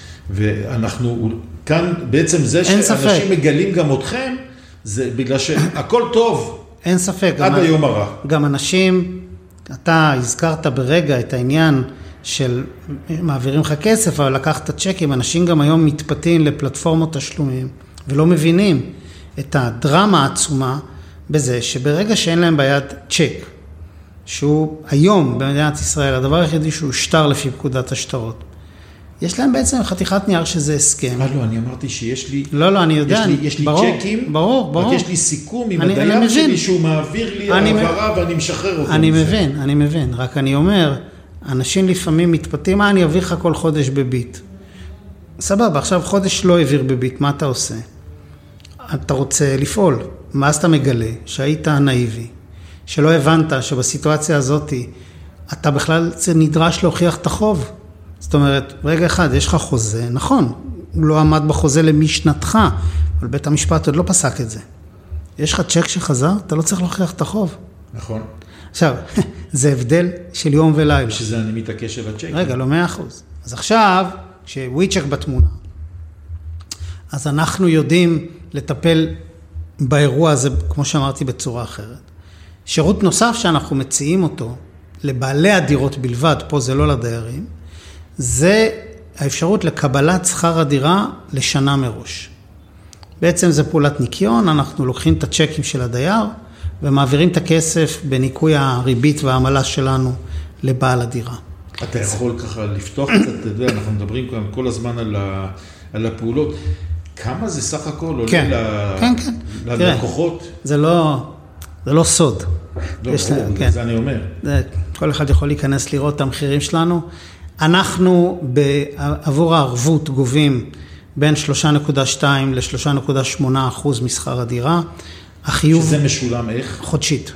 Speaker 2: ואנחנו, כאן בעצם זה שאנשים מגלים גם אתכם, זה בגלל שהכל טוב.
Speaker 3: אין ספק.
Speaker 2: עד היום הרע.
Speaker 3: גם אנשים, אתה הזכרת ברגע את העניין של מעבירים לך כסף, אבל לקחת צ'קים, אנשים גם היום מתפתים לפלטפורמות תשלומים, ולא מבינים את הדרמה העצומה בזה, שברגע שאין להם ביד צ'ק, שהוא היום במדינת ישראל, הדבר היחידי שהוא שטר לפי פקודת השטרות, יש להם בעצם חתיכת נייר שזה הסכם.
Speaker 2: לא, אני אמרתי שיש לי...
Speaker 3: לא, לא, אני יודע.
Speaker 2: יש לי, יש לי
Speaker 3: ברור,
Speaker 2: צ'קים,
Speaker 3: ברור, ברור.
Speaker 2: רק יש לי סיכום עם הדייר שלי שהוא מעביר לי העברה ואני משחרר אותו.
Speaker 3: אני מבין, אני מבין. רק אני אומר, אנשים לפעמים מתפתים, מה אני אביא לך כל חודש בביט? סבבה, עכשיו חודש לא העביר בביט, מה אתה עושה? אתה רוצה לפעול. מה אז אתה מגלה? שהיית נאיבי, שלא הבנת שבסיטואציה הזאת אתה בכלל נדרש להוכיח את החוב. זאת אומרת, רגע אחד, יש לך חוזה, נכון, הוא לא עמד בחוזה למשנתך, אבל בית המשפט עוד לא פסק את זה. יש לך צ'ק שחזר, אתה לא צריך להוכיח את החוב.
Speaker 2: נכון.
Speaker 3: עכשיו, זה הבדל של יום ולילה.
Speaker 2: שזה אני מתעקש של הצ'ק.
Speaker 3: רגע, לא מאה אחוז. אז עכשיו, כשוויצ'ק בתמונה, אז אנחנו יודעים לטפל באירוע הזה, כמו שאמרתי, בצורה אחרת. שירות נוסף שאנחנו מציעים אותו, לבעלי הדירות בלבד, פה זה לא לדיירים, זה האפשרות לקבלת שכר הדירה לשנה מראש. בעצם זה פעולת ניקיון, אנחנו לוקחים את הצ'קים של הדייר, ומעבירים את הכסף בניקוי הריבית והעמלה שלנו לבעל הדירה.
Speaker 2: אתה יכול ככה לפתוח קצת, אתה יודע, אנחנו מדברים כאן כל הזמן על, ה, על הפעולות. כמה זה סך הכל עולה
Speaker 3: כן,
Speaker 2: ל,
Speaker 3: כן, כן.
Speaker 2: ללקוחות?
Speaker 3: תראה, זה לא, זה לא סוד.
Speaker 2: לא, ברור,
Speaker 3: כן.
Speaker 2: זה אני אומר.
Speaker 3: זה, כל אחד יכול להיכנס לראות את המחירים שלנו. אנחנו עבור הערבות גובים בין שלוש נקודה שתיים ל-שלוש נקודה שמונה אחוז משכר הדירה. החיוב...
Speaker 2: שזה משולם איך?
Speaker 3: חודשית.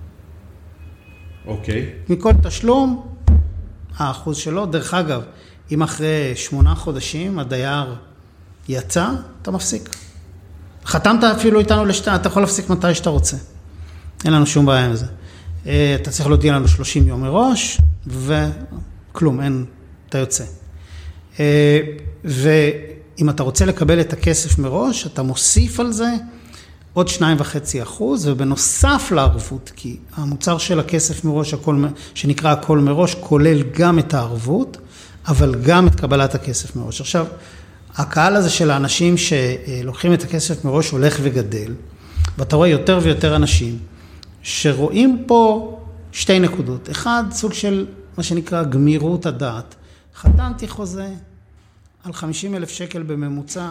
Speaker 2: אוקיי.
Speaker 3: מכל תשלום, האחוז שלו. דרך אגב, אם אחרי שמונה חודשים הדייר יצא, אתה מפסיק. חתמת אפילו איתנו לשתה, אתה יכול להפסיק מתי שאתה רוצה. אין לנו שום בעיה עם זה. אתה צריך להודיע לנו שלושים יום מראש, וכלום, אין, אתה יוצא. ואם אתה רוצה לקבל את הכסף מראש, אתה מוסיף על זה עוד שניים וחצי אחוז, ובנוסף לערבות, כי המוצר של הכסף מראש, הכל, שנקרא הכל מראש, כולל גם את הערבות, אבל גם את קבלת הכסף מראש. עכשיו, הקהל הזה של האנשים שלוקחים את הכסף מראש הולך וגדל, ואתה רואה יותר ויותר אנשים שרואים פה שתי נקודות. אחד, סוג של מה שנקרא גמירות הדעת. חתמתי חוזה על חמישים אלף שקל בממוצע,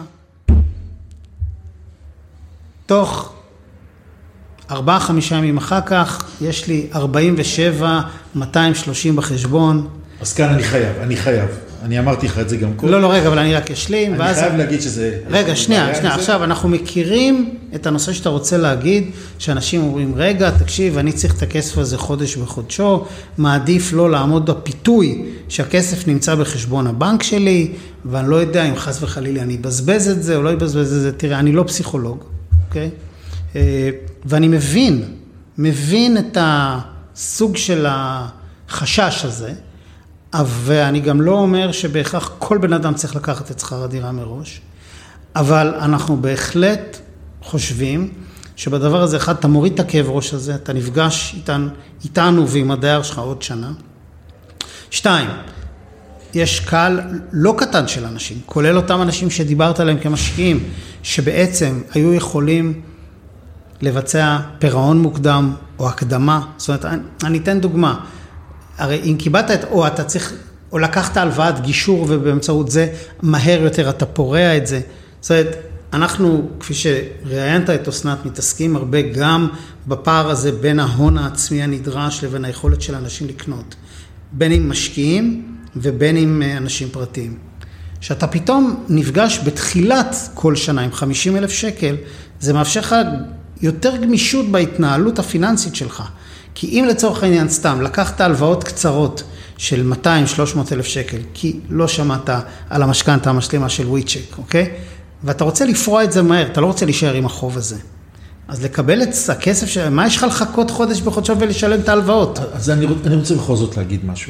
Speaker 3: תוך ארבעה חמישה ימים אחר כך, יש לי ארבעים ושבע מאתיים ושלושים בחשבון.
Speaker 2: אז כאן אני חייב, אני חייב. אני אמרתי לך את זה גם קודם.
Speaker 3: לא, לא, רגע, אבל אני רק אשלים.
Speaker 2: אני
Speaker 3: ואז...
Speaker 2: חייב להגיד שזה...
Speaker 3: רגע, שנייה, שנייה. עכשיו, אנחנו מכירים את הנושא שאתה רוצה להגיד, שאנשים אומרים, רגע, תקשיב, אני צריך את הכסף הזה חודש בחודשו, מעדיף לא לעמוד בפיתוי שהכסף נמצא בחשבון הבנק שלי, ואני לא יודע אם חס וחלילה אני אבזבז את זה או לא אבזבז את זה. תראה, אני לא פסיכולוג, אוקיי? ואני מבין, מבין את הסוג של החשש הזה, ואני גם לא אומר שבהכרח כל בן אדם צריך לקחת את שכר הדירה מראש, אבל אנחנו בהחלט חושבים שבדבר הזה, אחד, אתה מוריד את הכאב ראש הזה, אתה נפגש איתן, איתנו ועם הדייר שלך עוד שנה. שתיים, יש קהל לא קטן של אנשים, כולל אותם אנשים שדיברת עליהם כמשקיעים, שבעצם היו יכולים לבצע פירעון מוקדם או הקדמה. זאת אומרת, אני אתן דוגמה. הרי אם קיבלת את, או אתה צריך, או לקחת הלוואת גישור ובאמצעות זה מהר יותר אתה פורע את זה. זאת אומרת, אנחנו, כפי שראיינת את אסנת, מתעסקים הרבה גם בפער הזה בין ההון העצמי הנדרש לבין היכולת של אנשים לקנות. בין עם משקיעים ובין עם אנשים פרטיים. שאתה פתאום נפגש בתחילת כל שנה עם חמישים אלף שקל, זה מאפשר לך יותר גמישות בהתנהלות הפיננסית שלך. כי אם לצורך העניין סתם לקחת הלוואות קצרות של מאתיים שלוש מאות אלף שקל, כי לא שמעת על המשכנתא המשלימה של וויצ'ק, אוקיי? ואתה רוצה לפרוע את זה מהר, אתה לא רוצה להישאר עם החוב הזה. אז לקבל את הכסף, ש... מה יש לך לחכות חודש בחודשו ולשלם את ההלוואות?
Speaker 2: אז אני, אני רוצה בכל זאת להגיד משהו.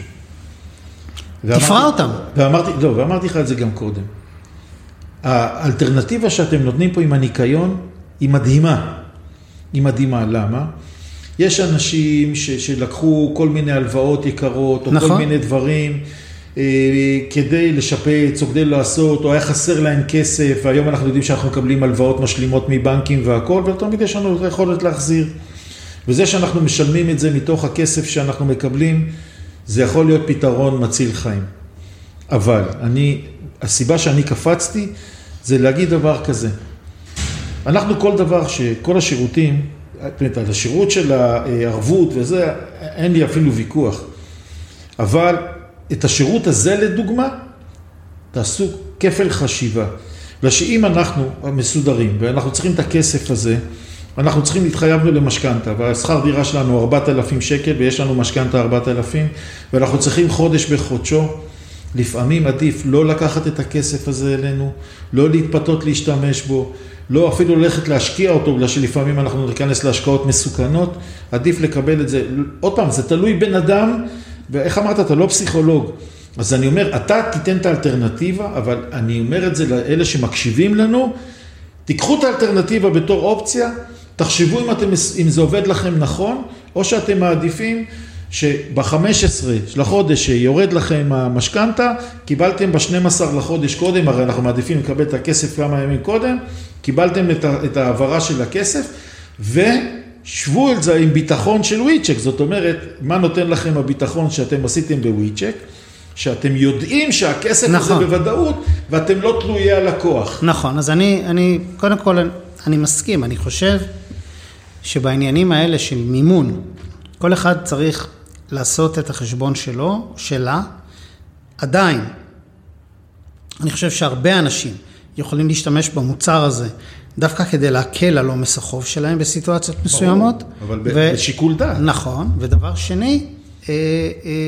Speaker 3: תפרע אותם.
Speaker 2: ואמרתי, לא, ואמרתי לך את זה גם קודם. האלטרנטיבה שאתם נותנים פה עם הניקיון, היא מדהימה. היא מדהימה, למה? יש אנשים ש, שלקחו כל מיני הלוואות יקרות, או נכון. כל מיני דברים, אה, כדי לשפץ, או כדי לעשות, או היה חסר להם כסף, והיום אנחנו יודעים שאנחנו מקבלים הלוואות משלימות מבנקים והכל, ותמיד יש לנו את היכולת להחזיר. וזה שאנחנו משלמים את זה מתוך הכסף שאנחנו מקבלים, זה יכול להיות פתרון מציל חיים. אבל אני, הסיבה שאני קפצתי, זה להגיד דבר כזה. אנחנו כל דבר שכל השירותים, על השירות של הערבות וזה, אין לי אפילו ויכוח. אבל את השירות הזה לדוגמה, תעשו כפל חשיבה. ושאם אנחנו מסודרים ואנחנו צריכים את הכסף הזה, אנחנו צריכים להתחייבנו למשכנתא, והשכר דירה שלנו ארבעת אלפים שקל, ויש לנו משכנתא ארבעת אלפים, ואנחנו צריכים חודש בחודשו, לפעמים עדיף לא לקחת את הכסף הזה אלינו, לא להתפתות להשתמש בו, לא אפילו ללכת להשקיע אותו, בגלל שלפעמים אנחנו ניכנס להשקעות מסוכנות, עדיף לקבל את זה. עוד פעם, זה תלוי בן אדם, ואיך אמרת, אתה לא פסיכולוג. אז אני אומר, אתה תיתן את האלטרנטיבה, אבל אני אומר את זה לאלה שמקשיבים לנו, תיקחו את האלטרנטיבה בתור אופציה, תחשבו אם, אתם, אם זה עובד לכם נכון, או שאתם מעדיפים שב-חמישה עשר לחודש שיורד לכם המשכנתא, קיבלתם ב-שנים עשר לחודש קודם, הרי אנחנו מעדיפים לקבל את הכסף כמה ימים קודם, קיבלתם את, את העברה של הכסף, ושבו את זה עם ביטחון של וויצ'ק, זאת אומרת, מה נותן לכם הביטחון שאתם עשיתם בוויצ'ק? שאתם יודעים שהכסף נכון. הזה בוודאות, ואתם לא תלויי הלקוח.
Speaker 3: נכון, אז אני, אני, קודם כל, אני מסכים, אני חושב שבעניינים האלה של מימון, כל אחד צריך לעשות את החשבון שלו, שלה, עדיין, אני חושב שהרבה אנשים יכולים להשתמש במוצר הזה, דווקא כדי להקל על עומס החוב שלהם בסיטואציות מסוימות.
Speaker 2: אבל ו... בשיקול דעת.
Speaker 3: נכון, ודבר שני, אה, אה,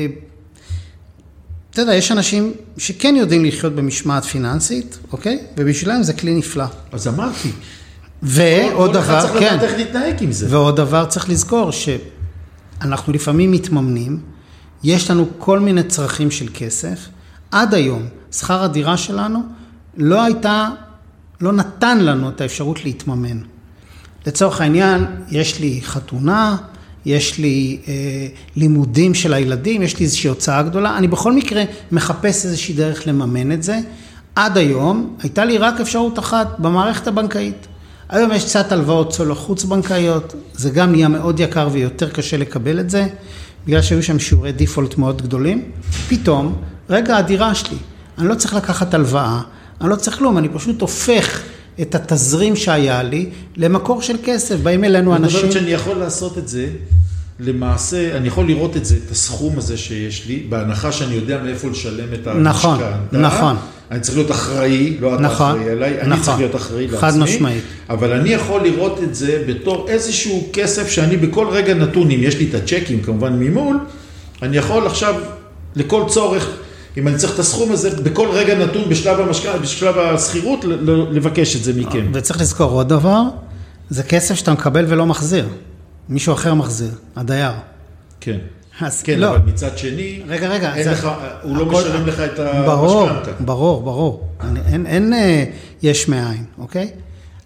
Speaker 3: אתה יודע, יש אנשים שכן יודעים לחיות במשמעת פיננסית, אוקיי? ובשבילם זה כלי נפלא.
Speaker 2: אז אמרתי.
Speaker 3: ועוד דבר,
Speaker 2: צריך
Speaker 3: כן.
Speaker 2: לדעת איך להתנהג עם זה.
Speaker 3: ועוד דבר צריך לזכור שאנחנו לפעמים מתממנים, יש לנו כל מיני צרכים של כסף, עד היום שכר הדירה שלנו לא הייתה, לא נתן לנו את האפשרות להתממן. לצורך העניין, יש לי חתונה, יש לי אה, לימודים של הילדים, יש לי איזושהי הוצאה גדולה, אני בכל מקרה מחפש איזושהי דרך לממן את זה. עד היום הייתה לי רק אפשרות אחת במערכת הבנקאית. היום יש קצת הלוואות סולו חוץ בנקאיות, זה גם נהיה מאוד יקר ויותר קשה לקבל את זה, בגלל שהיו שם שיעורי דיפולט מאוד גדולים. פתאום, רגע, הדירה שלי, אני לא צריך לקחת הלוואה, אני לא צריך כלום, אני פשוט הופך את התזרים שהיה לי למקור של כסף, באים אלינו אנשים.
Speaker 2: אני חושבת שאני יכול לעשות את זה, למעשה, אני יכול לראות את זה, את הסכום הזה שיש לי, בהנחה שאני יודע מאיפה לשלם את המשכנתא.
Speaker 3: נכון, נכון.
Speaker 2: אני צריך להיות אחראי, לא אתה
Speaker 3: נכון,
Speaker 2: אחראי עליי, אני
Speaker 3: נכון,
Speaker 2: צריך להיות אחראי לעצמי.
Speaker 3: חד משמעית.
Speaker 2: אבל אני יכול לראות את זה בתור איזשהו כסף שאני בכל רגע נתון, אם יש לי את הצ'קים כמובן ממול, אני יכול עכשיו לכל צורך, אם אני צריך את הסכום הזה, בכל רגע נתון בשלב המשכנתא, בשלב הסחירות, לבקש את זה מכם.
Speaker 3: וצריך לזכור עוד דבר, זה כסף שאתה מקבל ולא מחזיר. מישהו אחר מחזיר, הדייר.
Speaker 2: כן.
Speaker 3: אז
Speaker 2: כן,
Speaker 3: לא.
Speaker 2: אבל מצד שני,
Speaker 3: רגע, רגע,
Speaker 2: אין
Speaker 3: זה...
Speaker 2: לך, הוא לא משלם לך את המשכנתא.
Speaker 3: ברור, ברור, ברור. אין, אין, אין יש מאין, אוקיי?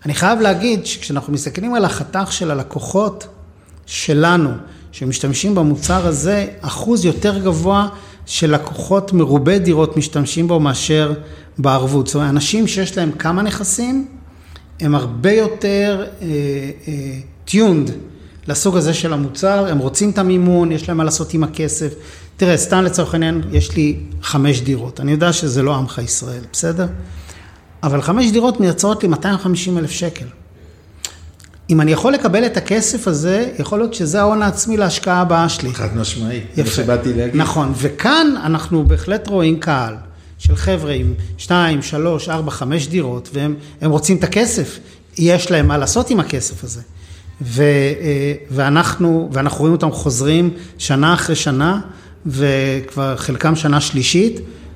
Speaker 3: אני חייב להגיד שכשאנחנו מסתכלים על החתך של הלקוחות שלנו, שמשתמשים במוצר הזה, אחוז יותר גבוה של לקוחות מרובי דירות משתמשים בו מאשר בערבות. זאת אומרת, אנשים שיש להם כמה נכסים, הם הרבה יותר אה, אה, טיונד לסוג הזה של המוצר, הם רוצים את המימון, יש להם מה לעשות עם הכסף. תראה, סתם לצורך העניין, יש לי חמש דירות. אני יודע שזה לא עמך ישראל, בסדר? אבל חמש דירות מייצרות לי מאתיים וחמישים אלף שקל. אם אני יכול לקבל את הכסף הזה, יכול להיות שזה ההון העצמי להשקעה הבאה שלי.
Speaker 2: חד משמעי, זה שבאתי להגיד.
Speaker 3: נכון, וכאן אנחנו בהחלט רואים קהל של חבר'ה עם שתיים, שלוש, ארבע, חמש דירות, והם הם רוצים את הכסף, יש להם מה לעשות עם הכסף הזה. ו, ואנחנו, ואנחנו רואים אותם חוזרים שנה אחרי שנה, וכבר חלקם שנה שלישית,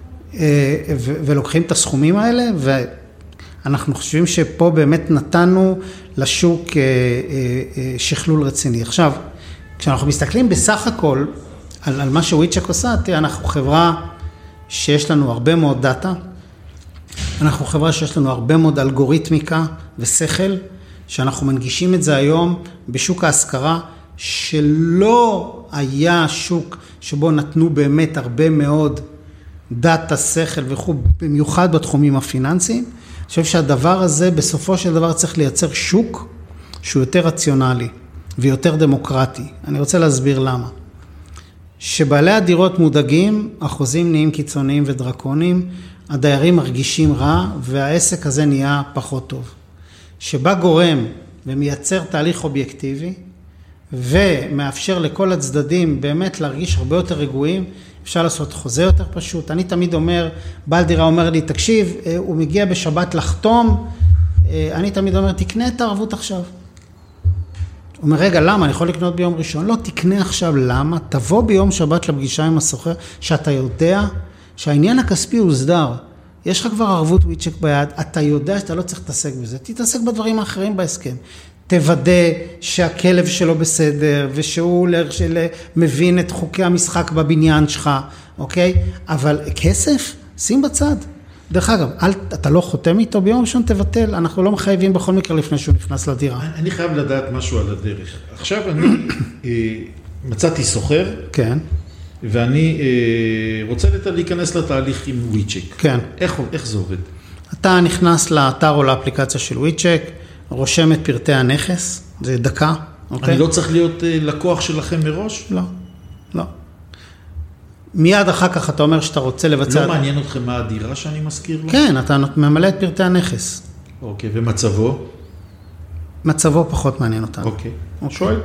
Speaker 3: ו, ולוקחים את הסכומים האלה, ואנחנו חושבים שפה באמת נתנו לשוק שכלול רציני. עכשיו, כשאנחנו מסתכלים בסך הכל על, על מה שוויצ'ק עושה, אנחנו חברה שיש לנו הרבה מאוד דאטה, אנחנו חברה שיש לנו הרבה מאוד אלגוריתמיקה ושכל, שאנחנו מנגישים את זה היום בשוק ההשכרה, שלא היה שוק שבו נתנו באמת הרבה מאוד דאטה, שכל וכו', במיוחד בתחומים הפיננסיים. אני חושב שהדבר הזה בסופו של דבר צריך לייצר שוק שהוא יותר רציונלי ויותר דמוקרטי. אני רוצה להסביר למה. שבעלי הדירות מודאגים, החוזים נהיים קיצוניים ודרקוניים, הדיירים מרגישים רע והעסק הזה נהיה פחות טוב. שבא גורם ומייצר תהליך אובייקטיבי ומאפשר לכל הצדדים באמת להרגיש הרבה יותר רגועים, אפשר לעשות חוזה יותר פשוט. אני תמיד אומר, בעל דירה אומר לי, תקשיב, הוא מגיע בשבת לחתום, אני תמיד אומר, תקנה את הערבות עכשיו. הוא אומר, רגע, למה? אני יכול לקנות ביום ראשון? לא, תקנה עכשיו, למה? תבוא ביום שבת לפגישה עם הסוחר, שאתה יודע שהעניין הכספי הוסדר. יש לך כבר ערבות וויצ'ק ביד, אתה יודע שאתה לא צריך להתעסק בזה, תתעסק בדברים האחרים בהסכם. תוודא שהכלב שלו בסדר, ושהוא מבין את חוקי המשחק בבניין שלך, אוקיי? אבל כסף, שים בצד. דרך אגב, אל, אתה לא חותם איתו, ביום ראשון תבטל, אנחנו לא מחייבים בכל מקרה לפני שהוא נכנס לדירה.
Speaker 2: אני חייב לדעת משהו על הדרך. עכשיו אני מצאתי סוחר,
Speaker 3: כן.
Speaker 2: ואני רוצה להיכנס לתהליך עם וויצ'ק.
Speaker 3: כן.
Speaker 2: איך, איך זה עובד?
Speaker 3: אתה נכנס לאתר או לאפליקציה של וויצ'ק, רושם את פרטי הנכס, זה דקה, אוקיי?
Speaker 2: אני לא צריך להיות לקוח שלכם מראש?
Speaker 3: לא, לא. מיד אחר כך אתה אומר שאתה רוצה לבצע...
Speaker 2: לא מעניין אתכם מה הדירה שאני מזכיר לו?
Speaker 3: כן, אתה ממלא את פרטי הנכס.
Speaker 2: אוקיי, ומצבו?
Speaker 3: מצבו פחות מעניין אותנו.
Speaker 2: אוקיי, שואל.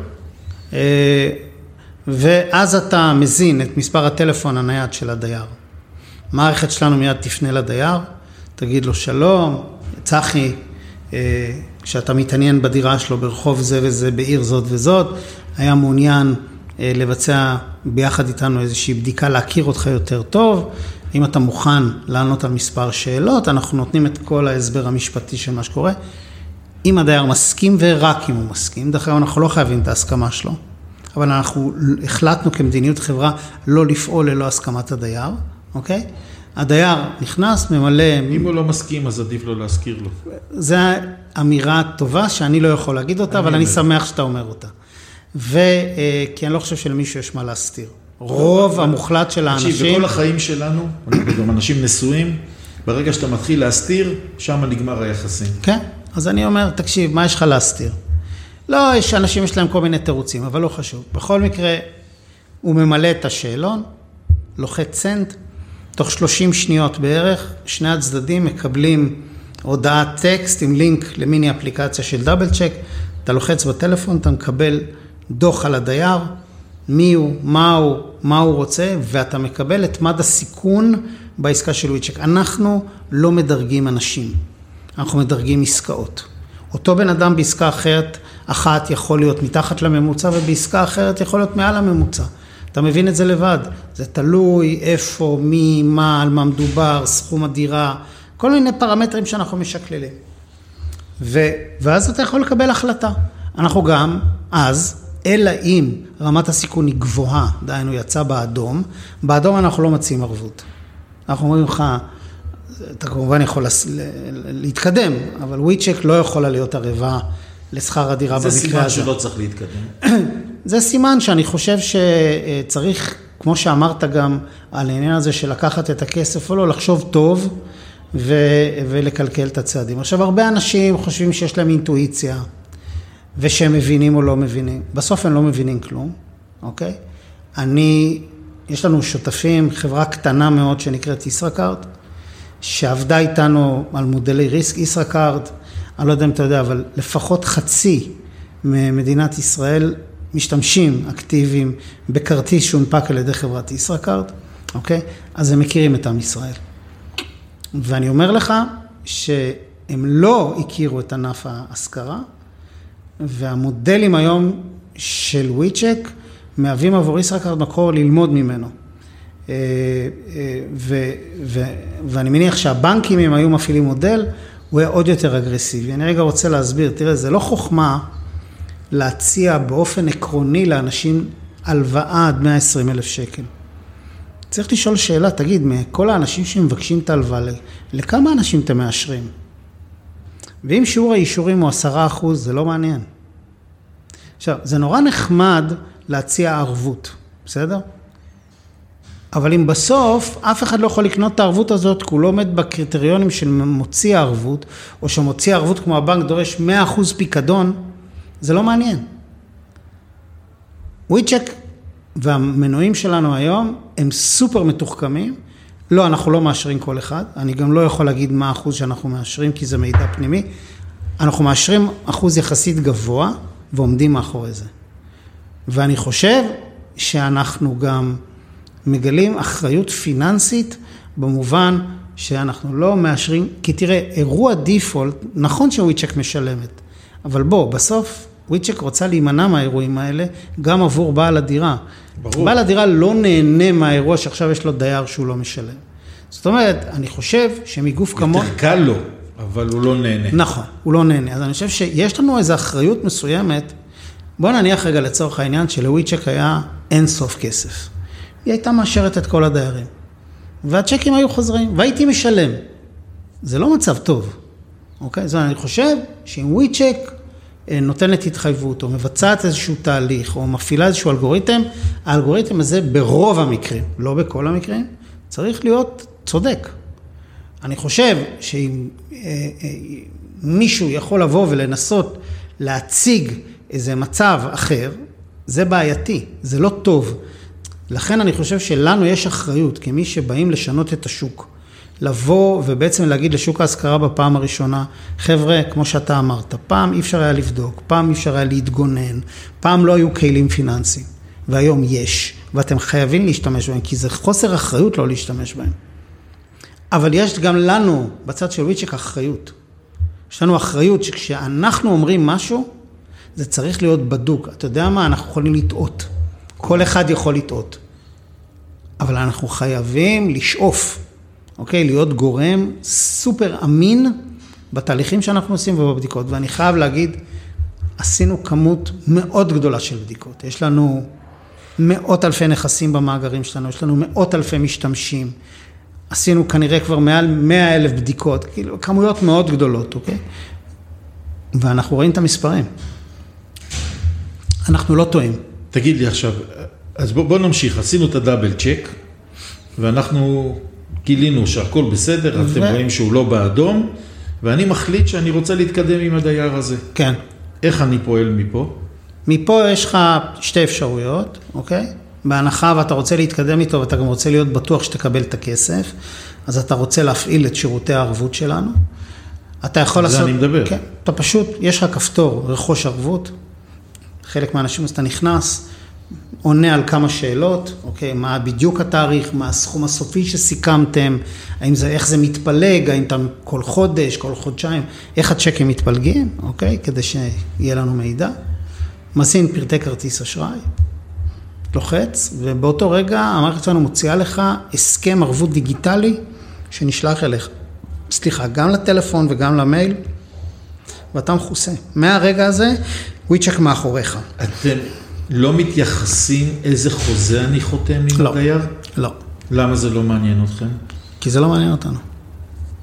Speaker 3: ואז אתה מזין את מספר הטלפון הנייד של הדייר. מערכת שלנו מיד תפנה לדייר, תגיד לו שלום, צחי, כשאתה מתעניין בדירה שלו ברחוב זה וזה, בעיר זאת וזאת, היה מעוניין לבצע ביחד איתנו איזושהי בדיקה, להכיר אותך יותר טוב. אם אתה מוכן לענות על מספר שאלות, אנחנו נותנים את כל ההסבר המשפטי של מה שקורה. אם הדייר מסכים ורק אם הוא מסכים, דרך אגב אנחנו לא חייבים את ההסכמה שלו, אבל אנחנו החלטנו כמדיניות חברה לא לפעול ללא הסכמת הדייר, אוקיי? הדייר נכנס, ממלא...
Speaker 2: אם הוא לא מסכים, אז עדיף לו להזכיר לו.
Speaker 3: זו אמירה טובה שאני לא יכול להגיד אותה, אבל אני שמח שאתה אומר אותה. וכי אני לא חושב שלמישהו יש מה להסתיר. רוב המוחלט של האנשים...
Speaker 2: תקשיב, בכל החיים שלנו, אנחנו גם אנשים נשואים, ברגע שאתה מתחיל להסתיר, שם נגמר היחסים. כן,
Speaker 3: אז אני אומר, תקשיב, מה יש לך להסתיר? לא, יש אנשים יש להם כל מיני תירוצים, אבל לא חשוב. בכל מקרה, הוא ממלא את השאלון, לוחץ סנד, תוך שלושים שניות בערך, שני הצדדים מקבלים הודעת טקסט עם לינק למיני אפליקציה של דאבל צ'ק, אתה לוחץ בטלפון, אתה מקבל דוח על הדייר, מי הוא, מה הוא, מה הוא רוצה, ואתה מקבל את מד הסיכון בעסקה של וויצ'ק. אנחנו לא מדרגים אנשים, אנחנו מדרגים עסקאות. אותו בן אדם בעסקה אחרת, אחת יכול להיות מתחת לממוצע, ובעסקה אחרת יכול להיות מעל הממוצע. אתה מבין את זה לבד, זה תלוי איפה, מי, מה, על מה מדובר, סכום הדירה, כל מיני פרמטרים שאנחנו משקללים. ו, ואז אתה יכול לקבל החלטה. אנחנו גם, אז, אלא אם רמת הסיכון היא גבוהה, דהיינו יצא באדום, באדום אנחנו לא מציעים ערבות. אנחנו אומרים לך, אתה כמובן יכול להתקדם, אבל וויצ'ק לא יכולה להיות ערבה לשכר הדירה במקרה הזה.
Speaker 2: זה סימן שלא צריך להתקדם.
Speaker 3: זה סימן שאני חושב שצריך, כמו שאמרת גם על העניין הזה של לקחת את הכסף או לא, לחשוב טוב ולקלקל את הצעדים. עכשיו, הרבה אנשים חושבים שיש להם אינטואיציה, ושהם מבינים או לא מבינים. בסוף הם לא מבינים כלום, אוקיי? אני, יש לנו שותפים, חברה קטנה מאוד שנקראת ישראכרט, שעבדה איתנו על מודלי ריסק. ישראכרט, אני לא יודע אם אתה יודע, אבל לפחות חצי ממדינת ישראל משתמשים אקטיביים בכרטיס שהונפק על ידי חברת ישראכרט, אוקיי? אז הם מכירים את עם ישראל. ואני אומר לך שהם לא הכירו את ענף ההשכרה, והמודלים היום של וויצ'ק מהווים עבור ישראכרט מקור ללמוד ממנו. ו, ו, ואני מניח שהבנקים, אם היו מפעילים מודל, הוא היה עוד יותר אגרסיבי. אני רגע רוצה להסביר, תראה, זה לא חוכמה להציע באופן עקרוני לאנשים הלוואה עד מאה ועשרים אלף שקל. צריך לשאול שאלה, תגיד, מכל האנשים שמבקשים את ההלוואה, לכמה אנשים אתם מאשרים? ואם שיעור האישורים הוא עשרה אחוז, זה לא מעניין. עכשיו, זה נורא נחמד להציע ערבות, בסדר? אבל אם בסוף אף אחד לא יכול לקנות את הערבות הזאת, כי הוא לא עומד בקריטריונים של מוציא הערבות, או שמוציא הערבות כמו הבנק דורש מאה אחוז פיקדון, זה לא מעניין. וויצ'ק והמנועים שלנו היום הם סופר מתוחכמים. לא, אנחנו לא מאשרים כל אחד. אני גם לא יכול להגיד מה האחוז שאנחנו מאשרים, כי זה מידע פנימי. אנחנו מאשרים אחוז יחסית גבוה, ועומדים מאחורי זה. ואני חושב שאנחנו גם מגלים אחריות פיננסית, במובן שאנחנו לא מאשרים, כי תראה, אירוע דיפולט, נכון שוויצ'ק משלמת, אבל בוא, בסוף וויצ'ק רוצה להימנע מהאירועים האלה, גם עבור בעל הדירה. ברור. בעל הדירה לא נהנה מהאירוע שעכשיו יש לו דייר שהוא לא משלם. זאת אומרת, אני חושב שמגוף כמו...
Speaker 2: יותר קל לו, אבל הוא לא נהנה.
Speaker 3: נכון, הוא לא נהנה. אז אני חושב שיש לנו איזו אחריות מסוימת, בוא נניח רגע לצורך העניין שלוויצ'ק היה אין סוף כסף. היא הייתה מאשרת את כל הדיירים. והצ'קים היו חוזרים, והייתי משלם. זה לא מצב טוב. אוקיי? אז אני חושב שאם וויצ'ק נותנת התחייבות, או מבצעת איזשהו תהליך, או מפעילה איזשהו אלגוריתם, האלגוריתם הזה ברוב המקרים, לא בכל המקרים, צריך להיות צודק. אני חושב שאם מישהו יכול לבוא ולנסות להציג איזה מצב אחר, זה בעייתי, זה לא טוב. לכן אני חושב שלנו יש אחריות, כמי שבאים לשנות את השוק, לבוא ובעצם להגיד לשוק ההשכרה בפעם הראשונה, חבר'ה, כמו שאתה אמרת, פעם אי אפשר היה לבדוק, פעם אי אפשר היה להתגונן, פעם לא היו כלים פיננסיים, והיום יש, ואתם חייבים להשתמש בהם, כי זה חוסר אחריות לא להשתמש בהם. אבל יש גם לנו, בצד של וויצ'ק, אחריות. יש לנו אחריות שכשאנחנו אומרים משהו, זה צריך להיות בדוק. אתה יודע מה? אנחנו יכולים לטעות. כל אחד יכול לטעות. אבל אנחנו חייבים לשאוף, אוקיי? להיות גורם סופר אמין בתהליכים שאנחנו עושים ובבדיקות. ואני חייב להגיד, עשינו כמות מאוד גדולה של בדיקות. יש לנו מאות אלפי נכסים במאגרים שלנו, יש לנו מאות אלפי משתמשים. עשינו כנראה כבר מעל מאה אלף בדיקות, כאילו כמויות מאוד גדולות, אוקיי? ואנחנו רואים את המספרים. אנחנו לא טועים.
Speaker 2: תגיד לי עכשיו, אז בוא, בוא נמשיך, עשינו את הדאבל צ'ק, ואנחנו גילינו שהכל בסדר, ו... אתם רואים שהוא לא באדום, ואני מחליט שאני רוצה להתקדם עם הדייר הזה.
Speaker 3: כן.
Speaker 2: איך אני פועל מפה?
Speaker 3: מפה יש לך שתי אפשרויות, אוקיי? בהנחה ואתה רוצה להתקדם איתו, ואתה גם רוצה להיות בטוח שתקבל את הכסף, אז אתה רוצה להפעיל את שירותי הערבות שלנו. אתה יכול לעשות...
Speaker 2: זה אני מדבר.
Speaker 3: כן, אתה פשוט, יש לך כפתור, רכוש ערבות, חלק מהאנשים, אז אתה נכנס, עונה על כמה שאלות, אוקיי, מה בדיוק התאריך, מה הסכום הסופי שסיכמתם, האם זה, איך זה מתפלג, האם אתה כל חודש, כל חודשיים, איך הצ'קים מתפלגים, אוקיי, כדי שיהיה לנו מידע. מזין פרטי כרטיס אשראי, לוחץ, ובאותו רגע המערכת שלנו מוציאה לך הסכם ערבות דיגיטלי שנשלח אליך. סליחה, גם לטלפון וגם למייל, ואתה מכוסה. מהרגע הזה, וויצ'ק מאחוריך.
Speaker 2: אתם לא מתייחסים איזה חוזה אני חותם עם
Speaker 3: לא,
Speaker 2: הדייר?
Speaker 3: לא.
Speaker 2: למה זה לא מעניין אתכם?
Speaker 3: כי זה לא מעניין אותנו.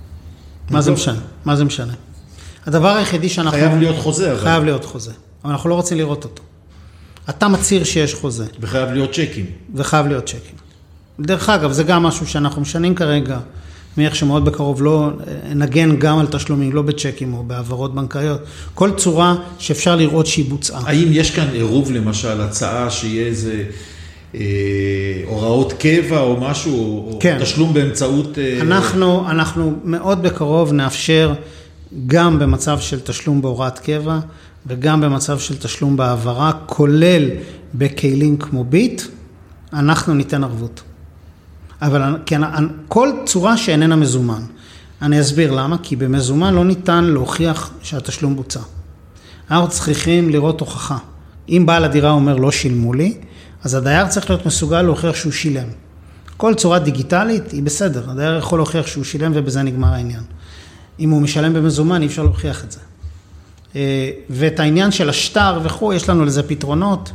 Speaker 3: מה זה משנה? מה זה משנה? הדבר היחידי שאנחנו...
Speaker 2: חייב להיות חוזה. אבל.
Speaker 3: חייב להיות חוזה, אבל אנחנו לא רוצים לראות אותו. אתה מצהיר שיש חוזה.
Speaker 2: וחייב להיות צ'קים.
Speaker 3: וחייב להיות צ'קים. דרך אגב, זה גם משהו שאנחנו משנים כרגע, מאיך שמאוד בקרוב לא נגן גם על תשלומים, לא בצ'קים או בעברות בנקאיות. כל צורה שאפשר לראות שהיא בוצעה.
Speaker 2: האם יש כאן עירוב למשל, הצעה שיהיה איזה אה, הוראות קבע או משהו, או
Speaker 3: כן.
Speaker 2: תשלום באמצעות... אה...
Speaker 3: אנחנו, אנחנו מאוד בקרוב נאפשר גם במצב של תשלום בהוראת קבע, וגם במצב של תשלום בעברה, כולל בכלים כמו ביט, אנחנו ניתן ערבות. אבל כן, כל צורה שאיננה מזומן. אני אסביר למה, כי במזומן לא ניתן להוכיח שהתשלום בוצע. אנחנו צריכים לראות הוכחה. אם בעל הדירה אומר לא שילמו לי, אז הדייר צריך להיות מסוגל להוכיח שהוא שילם. כל צורה דיגיטלית היא בסדר, הדייר יכול להוכיח שהוא שילם ובזה נגמר העניין. אם הוא משלם במזומן, אי אפשר להוכיח את זה. ואת העניין של השטר וכו', יש לנו לזה פתרונות,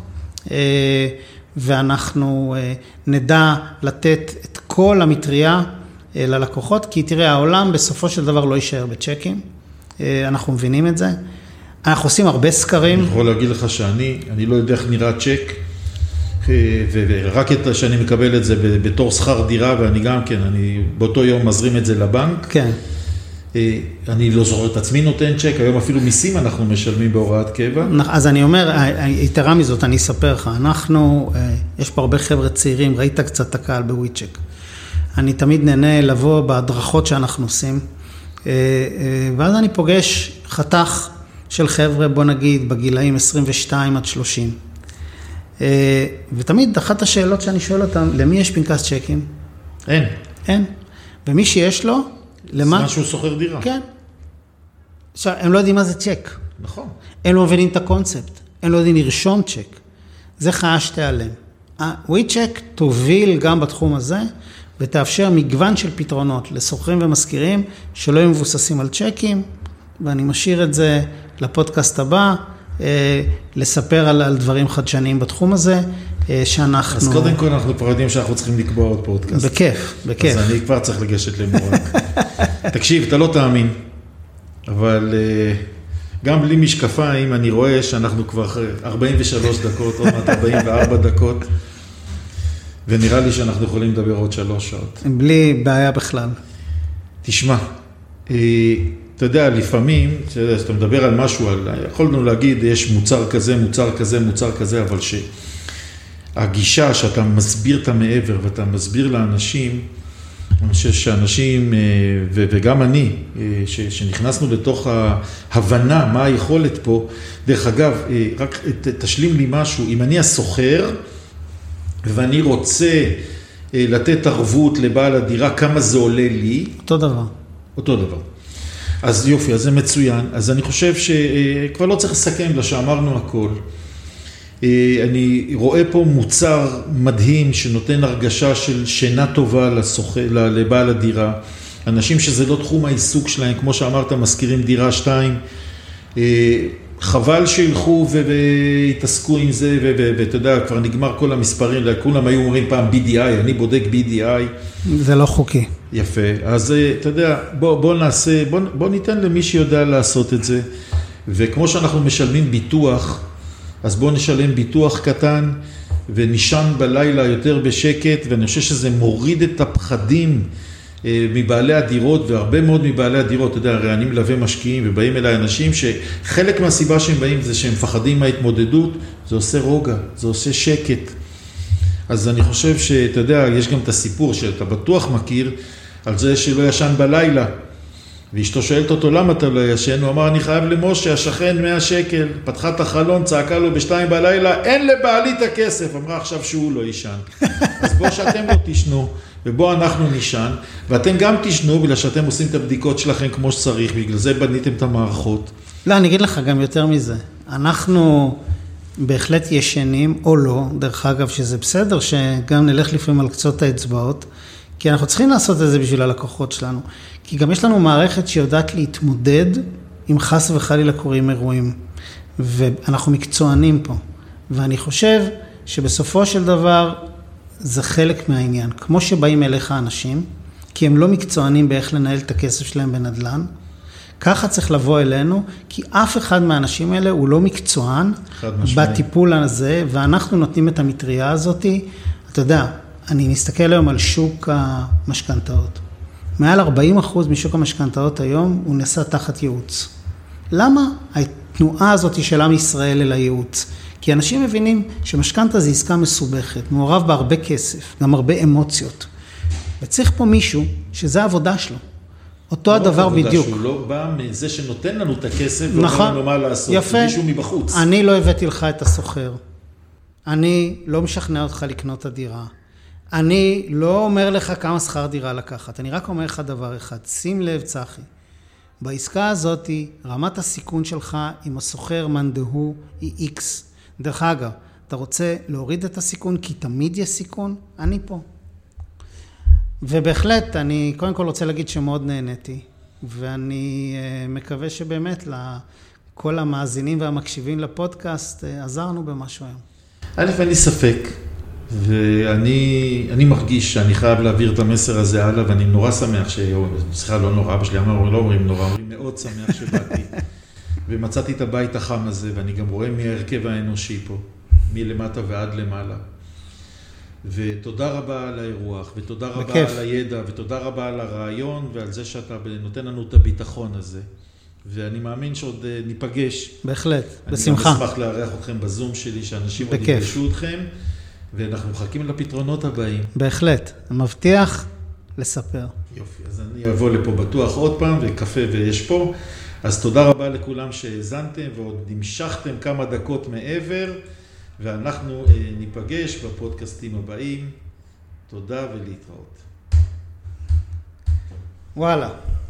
Speaker 3: ואנחנו נדע לתת את כל המטריה ללקוחות, כי תראה, העולם בסופו של דבר לא יישאר בצ'קים, אנחנו מבינים את זה. אנחנו עושים הרבה סקרים.
Speaker 2: אני יכול להגיד לך שאני, אני לא יודע איך נראה צ'ק, ורק את שאני מקבל את זה בתור שכר דירה, ואני גם כן, אני באותו יום מזרים את זה לבנק.
Speaker 3: כן.
Speaker 2: אני לא זוכר את עצמי נותן צ'ק, היום אפילו מיסים אנחנו משלמים בהוראת קבע.
Speaker 3: אז אני אומר, יתרה מזאת, אני אספר לך, אנחנו, יש פה הרבה חבר'ה צעירים, ראית קצת את הקהל בוויצ'ק. אני תמיד נהנה לבוא בהדרכות שאנחנו עושים, ואז אני פוגש חתך של חבר'ה, בוא נגיד, בגילאים עשרים ושתיים עד שלושים. ותמיד אחת השאלות שאני שואל אותם, למי יש פנקס צ'קים?
Speaker 2: אין.
Speaker 3: אין. ומי שיש לו, למה?
Speaker 2: זה משהו סוחר דירה.
Speaker 3: כן. עכשיו, הם לא יודעים מה זה צ'ק.
Speaker 2: נכון.
Speaker 3: הם לא מבינים את הקונספט. הם לא יודעים לרשום צ'ק. זה חיה שתיעלם. וויצ'ק תוביל גם בתחום הזה, ותאפשר מגוון של פתרונות לסוחרים ומזכירים, שלא יהיו מבוססים על צ'קים, ואני משאיר את זה לפודקאסט הבא, לספר על, על דברים חדשניים בתחום הזה, שאנחנו...
Speaker 2: אז קודם כל אנחנו כבר יודעים שאנחנו צריכים לקבוע עוד פודקאסט.
Speaker 3: בכיף, בכיף.
Speaker 2: אז אני כבר צריך לגשת למורק. תקשיב, אתה לא תאמין, אבל גם בלי משקפיים אני רואה שאנחנו כבר ארבעים ושלוש דקות, עוד מעט ארבעים וארבע דקות, ונראה לי שאנחנו יכולים לדבר עוד שלוש שעות.
Speaker 3: בלי בעיה בכלל.
Speaker 2: תשמע, אתה יודע, לפעמים, שאתה מדבר על משהו, יכולנו להגיד, יש מוצר כזה, מוצר כזה, מוצר כזה, אבל שהגישה שאתה מסביר את המעבר, ואתה מסביר לאנשים, אני חושב שאנשים, וגם אני, שנכנסנו לתוך ההבנה, מה היכולת פה, דרך אגב, רק תשלים לי משהו, אם אני הסוחר, ואני רוצה לתת ערבות לבעל הדירה, כמה זה עולה לי?
Speaker 3: אותו דבר.
Speaker 2: אותו דבר. אז יופי, אז זה מצוין. אז אני חושב שכבר לא צריך לסכם לה שאמרנו הכל. אני רואה פה מוצר מדהים שנותן הרגשה של שינה טובה לסוחר, לבעל הדירה. אנשים שזה לא תחום העיסוק שלהם, כמו שאמרת, מזכירים דירה שתיים. חבל שילכו והתעסקו עם זה, ואתה יודע, כבר נגמר כל המספרים, כולם היו אומרים פעם בי די איי, אני בודק בי די איי.
Speaker 3: זה לא חוקי.
Speaker 2: יפה, אז אתה יודע, בוא, בוא נעשה, בוא, בוא ניתן למי שיודע לעשות את זה, וכמו שאנחנו משלמים ביטוח, אז בוא נשלם ביטוח קטן, ונישן בלילה יותר בשקט, ואני חושב שזה מוריד את הפחדים מבעלי הדירות, והרבה מאוד מבעלי הדירות, אתה יודע, הרי אני מלווה משקיעים, ובאים אליי אנשים שחלק מהסיבה שהם באים זה שהם מפחדים מההתמודדות, זה עושה רוגע, זה עושה שקט. אז אני חושב שאתה יודע, יש גם את הסיפור שאתה בטוח מכיר, על זה שלא ישן בלילה, ואשתו שואלת אותו למה אתה לא ישן, הוא אמר אני חייב למשה, השכן מאה שקל, פתחה את החלון, צעקה לו בשתיים בלילה, אין לבעלי את הכסף, אמרה עכשיו שהוא לא ישן. אז בוא שאתם לא תשנו, ובוא אנחנו נשן, ואתם גם תשנו, בגלל שאתם עושים את הבדיקות שלכם כמו שצריך, בגלל זה בניתם את המערכות.
Speaker 3: לא, אני אגיד לך גם יותר מזה, אנחנו בהחלט ישנים או לא, דרך אגב שזה בסדר, שגם נלך לפעמים על קצות האצבעות, כי אנחנו צריכים לעשות את זה בשביל הלקוחות שלנו, כי גם יש לנו מערכת שיודעת להתמודד עם חס וחלילה קוראים אירועים, ואנחנו מקצוענים פה, ואני חושב שבסופו של דבר זה חלק מהעניין, כמו שבאים אליך אנשים, כי הם לא מקצוענים באיך לנהל את הכסף שלהם בנדל"ן. ככה צריך לבוא אלינו, כי אף אחד מהאנשים האלה הוא לא מקצוען בטיפול הזה, ואנחנו נותנים את המטריה הזאת. אתה יודע, אני מסתכל היום על שוק המשכנתאות. מעל ארבעים אחוז משוק המשכנתאות היום הוא נעשה תחת ייעוץ. למה? התנועה הזאת של עם ישראל אל הייעוץ. כי אנשים מבינים שמשכנתה זה עסקה מסובכת, מעורב בהרבה כסף, גם הרבה אמוציות. וצריך פה מישהו שזה העבודה שלו. אותו הדבר בדיוק.
Speaker 2: שהוא לא בא מזה שנותן לנו את הכסף,
Speaker 3: נכון,
Speaker 2: ואומר לנו מה לעשות,
Speaker 3: יפה.
Speaker 2: מישהו מבחוץ.
Speaker 3: אני לא הבאתי לך את הסוחר. אני לא משכנע אותך לקנות את הדירה. אני לא אומר לך כמה שכר דירה לקחת. אני רק אומר לך דבר אחד. שים לב, צחי. בעסקה הזאת, רמת הסיכון שלך עם הסוחר מנדהו היא X. דרך אגב, אתה רוצה להוריד את הסיכון כי תמיד יש סיכון? אני פה. ובהחלט, אני קודם כל רוצה להגיד שמאוד נהניתי, ואני מקווה שבאמת לכל המאזינים והמקשיבים לפודקאסט עזרנו במשהו היום.
Speaker 2: א', אין לי ספק, ואני אני מרגיש שאני חייב להעביר את המסר הזה הלאה, ואני נורא שמח ש... סליחה, לא נורא, אבא שלי אמר, לא אומרים נורא, אומרים מאוד שמח שבאתי, ומצאתי את הבית החם הזה, ואני גם רואה מהרכב האנושי פה, מלמטה ועד למעלה. ותודה רבה על האירוח, ותודה רבה בכיף. על הידע, ותודה רבה על הרעיון, ועל זה שאתה נותן לנו את הביטחון הזה. ואני מאמין שעוד ניפגש.
Speaker 3: בהחלט, בשמחה.
Speaker 2: אני גם אשמח לארח אתכם בזום שלי, שאנשים עוד יפגשו אתכם, ואנחנו מחכים לפתרונות הבאים.
Speaker 3: בהחלט, מבטיח לספר.
Speaker 2: יופי, אז אני אבוא לפה בטוח עוד פעם, וקפה ויש פה. אז תודה רבה לכולם שהזנתם, ועוד נמשכתם כמה דקות מעבר, ואנחנו ניפגש בפודקאסטים הבאים. תודה ולהתראות.
Speaker 3: וואלה.